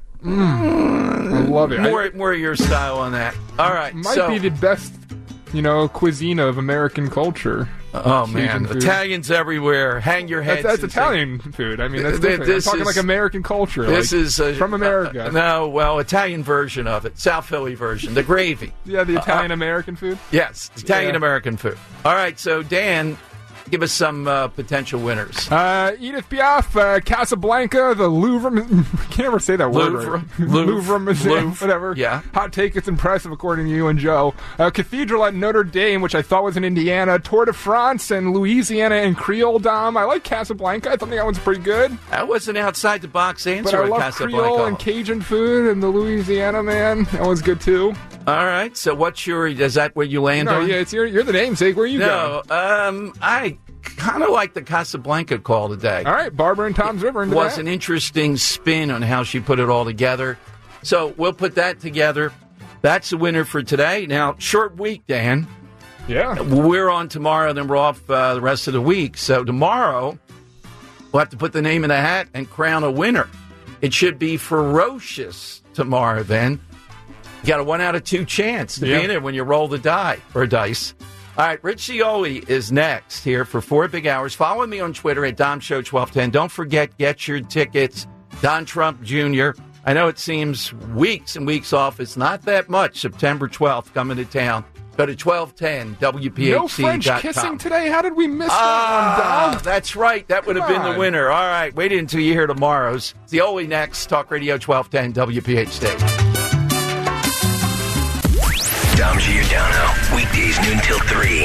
Mm, I love it. More, I, more your style on that. All right. might so, be the best, you know, cuisine of American culture. oh, Cajun man. food. Italians everywhere. Hang your heads. That's, that's and say- Italian food. I mean, that's Th- different. this I'm talking is- like American culture. This like, is uh, from America. Uh, no, well, Italian version of it. South Philly version. The gravy. Yeah, the Uh, Italian American food. Yes, Italian Yeah. American food. All right, so Dan, give us some uh, potential winners. Uh, Edith Piaf, uh, Casablanca, the Louvre. I can't ever say that word. Louvre. Right. Louvre. Louvre Museum, Louvre. whatever. Yeah. Hot take, it's impressive according to you and Joe. Uh, Cathedral at Notre Dame, which I thought was in Indiana. Tour de France and Louisiana and Creole Dom. I like Casablanca. I thought that one's pretty good. That was an outside the box answer. But I at love Casablanca. Creole and Cajun food and the Louisiana, man. That one's good too. All right, so what's your? Is that where you land No, on? yeah, it's your, you're the namesake. Where are you no, going? um, I kind of like the Casablanca call today. All right, Barbara and Tom's River. It Into was that. an interesting spin on how she put it all together. So we'll put that together. That's the winner for today. Now, short week, Dan. Yeah. We're on tomorrow, then we're off uh, the rest of the week. So tomorrow, we'll have to put the name in the hat and crown a winner. It should be ferocious tomorrow, then. You got a one out of two chance to Yeah. be in it when you roll the die or dice. All right, Rich Cioli is next here for four big hours. Follow me on Twitter at Dom Show twelve ten. Don't forget, get your tickets. Don Trump Junior I know it seems weeks and weeks off. It's not that much. September twelfth coming to town. Go to twelve ten W P H C dot com. No French kissing today? How did we miss Ah, that one, Dom? that's right. That would have Come been the on. winner. All right, wait until you hear tomorrow's. Cioli next. Talk Radio twelve ten W P H C. Dom Giordano, weekdays noon till three.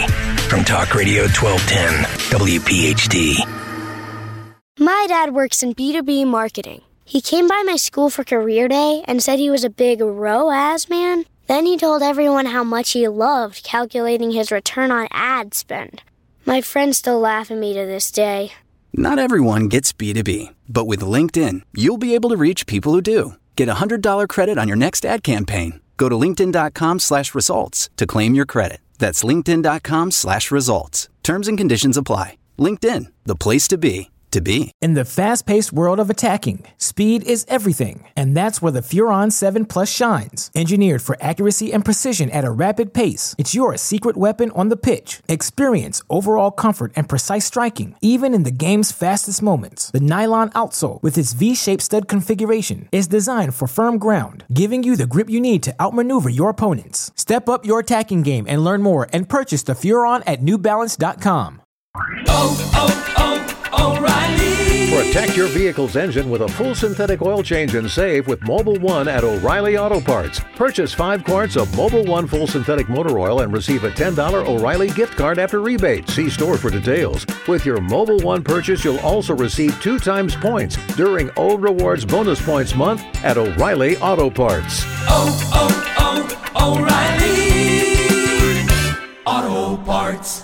from Talk Radio twelve ten W P H D. My dad works in B two B marketing. He came by my school for career day and said he was a big R O A S man. Then he told everyone how much he loved calculating his return on ad spend. My friends still laugh at me to this day. Not everyone gets B two B, but with LinkedIn, you'll be able to reach people who do. Get a one hundred dollars credit on your next ad campaign. Go to linkedin.com slash results to claim your credit. That's linkedin.com slash results. Terms and conditions apply. LinkedIn, the place to be, to be. In the fast-paced world of attacking, speed is everything, and that's where the Furon seven Plus shines. Engineered for accuracy and precision at a rapid pace, it's your secret weapon on the pitch. Experience overall comfort and precise striking, even in the game's fastest moments. The nylon outsole, with its V-shaped stud configuration, is designed for firm ground, giving you the grip you need to outmaneuver your opponents. Step up your attacking game and learn more and purchase the Furon at new balance dot com. Oh, oh, oh, O'Reilly! Protect your vehicle's engine with a full synthetic oil change and save with Mobil one at O'Reilly Auto Parts. Purchase five quarts of Mobil one full synthetic motor oil and receive a ten dollars O'Reilly gift card after rebate. See store for details. With your Mobil one purchase, you'll also receive two times points during O Rewards Bonus Points Month at O'Reilly Auto Parts. Oh, oh, oh, O'Reilly Auto Parts.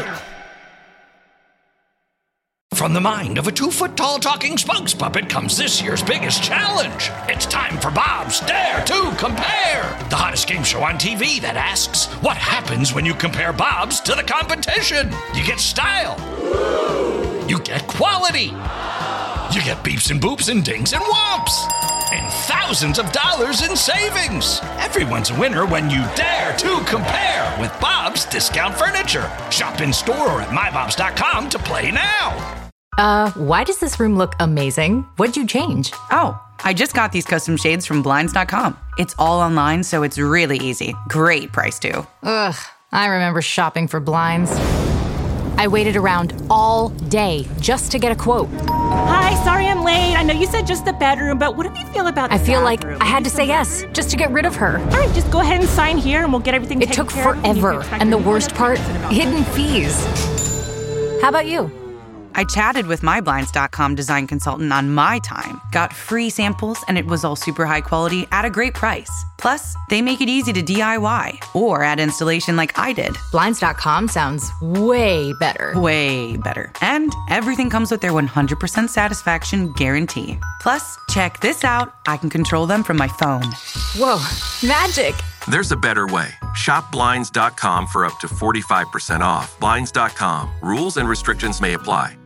From the mind of a two-foot-tall talking spokes puppet comes this year's biggest challenge. It's time for Bob's Dare to Compare, the hottest game show on T V that asks, what happens when you compare Bob's to the competition? You get style. You get quality. You get beeps and boops and dings and whomps. And thousands of dollars in savings. Everyone's a winner when you dare to compare with Bob's Discount Furniture. Shop in store or at my bobs dot com to play now. Uh, why does this room look amazing? What'd you change? Oh, I just got these custom shades from blinds dot com. It's all online, so it's really easy. Great price, too. Ugh, I remember shopping for blinds. I waited around all day just to get a quote. Hi, sorry I'm late. I know you said just the bedroom, but what do you feel about the I feel bathroom? like I had to say yes just to get rid of her. All right, just go ahead and sign here and we'll get everything It taken took care of. forever, and the worst part, hidden fees. How about you? I chatted with my blinds dot com design consultant on my time, got free samples, and it was all super high quality at a great price. Plus, they make it easy to D I Y or add installation like I did. blinds dot com sounds way better. Way better. And everything comes with their one hundred percent satisfaction guarantee. Plus, check this out. I can control them from my phone. Whoa, magic. There's a better way. Shop blinds dot com for up to forty-five percent off. blinds dot com. Rules and restrictions may apply.